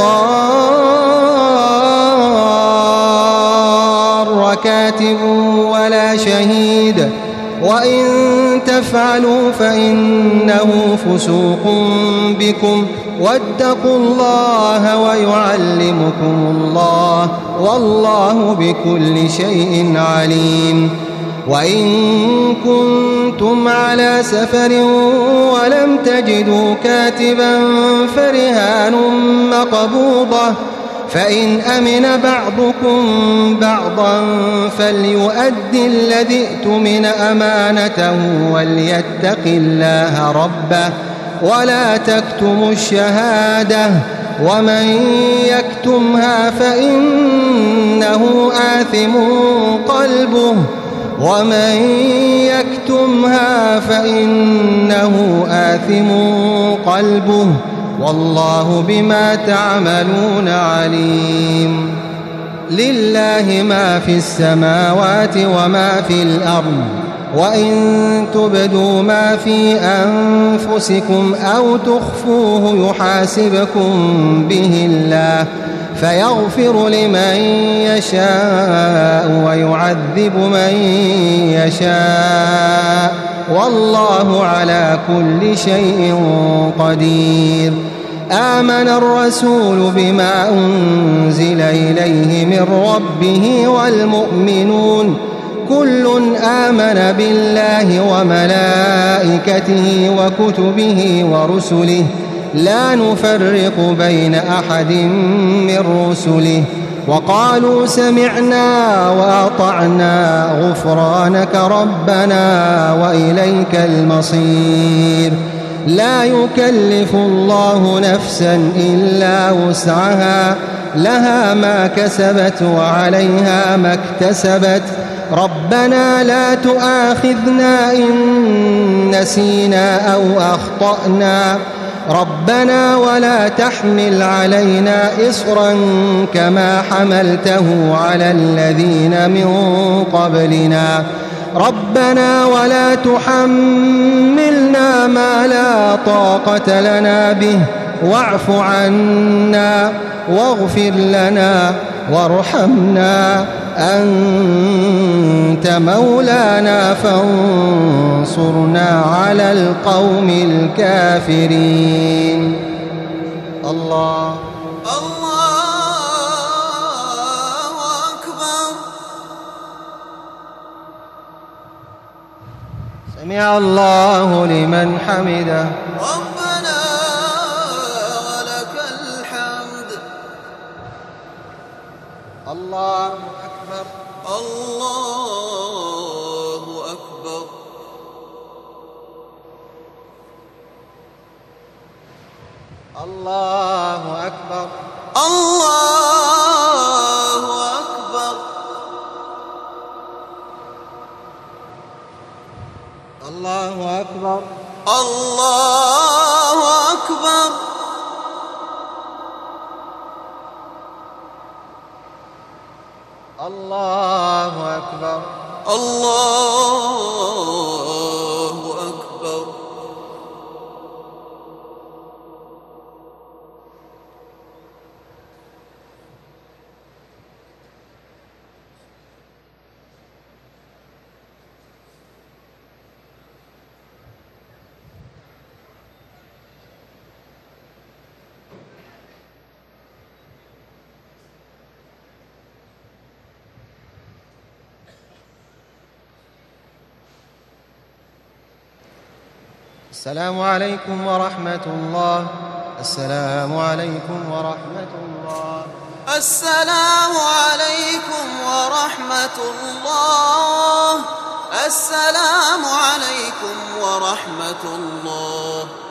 يضار كاتب ولا شهيد وإن تفعلوا فإنه فسوق بكم واتقوا الله ويعلمكم الله والله بكل شيء عليم. وإن كنتم على سفر ولم تجدوا كاتبا فرهان مقبوضة فإن أمن بعضكم بعضا فليؤدي الذي اؤتمن أمانته وليتق الله ربه ولا تكتموا الشهادة ومن يكتمها فإنه آثم قلبه ومن يكتمها فإنه آثم قلبه والله بما تعملون عليم. لله ما في السماوات وما في الأرض وإن تبدوا ما في أنفسكم أو تخفوه يحاسبكم به الله فيغفر لمن يشاء ويعذب من يشاء والله على كل شيء قدير. آمن الرسول بما أنزل إليه من ربه والمؤمنون كل آمن بالله وملائكته وكتبه ورسله لا نفرق بين أحد من رسله وقالوا سمعنا وأطعنا غفرانك ربنا وإليك المصير. لا يكلف الله نفسا إلا وسعها لها ما كسبت وعليها ما اكتسبت ربنا لا تؤاخذنا إن نسينا أو أخطأنا ربنا ولا تحمل علينا إصرا كما حملته على الذين من قبلنا ربنا ولا تحملنا ما لا طاقة لنا به واعف عنا واغفر لنا وارحمنا أنت مولانا فانصرنا على القوم الكافرين. الله الله أكبر. سمع الله لمن حمده. ربنا ولك الحمد. الله أكبر. الله أكبر. الله أكبر. الله أكبر. الله أكبر. الله أكبر. الله أكبر. الله أكبر. السلام عليكم ورحمة الله. السلام عليكم ورحمة الله. السلام عليكم ورحمة الله. السلام عليكم ورحمة الله.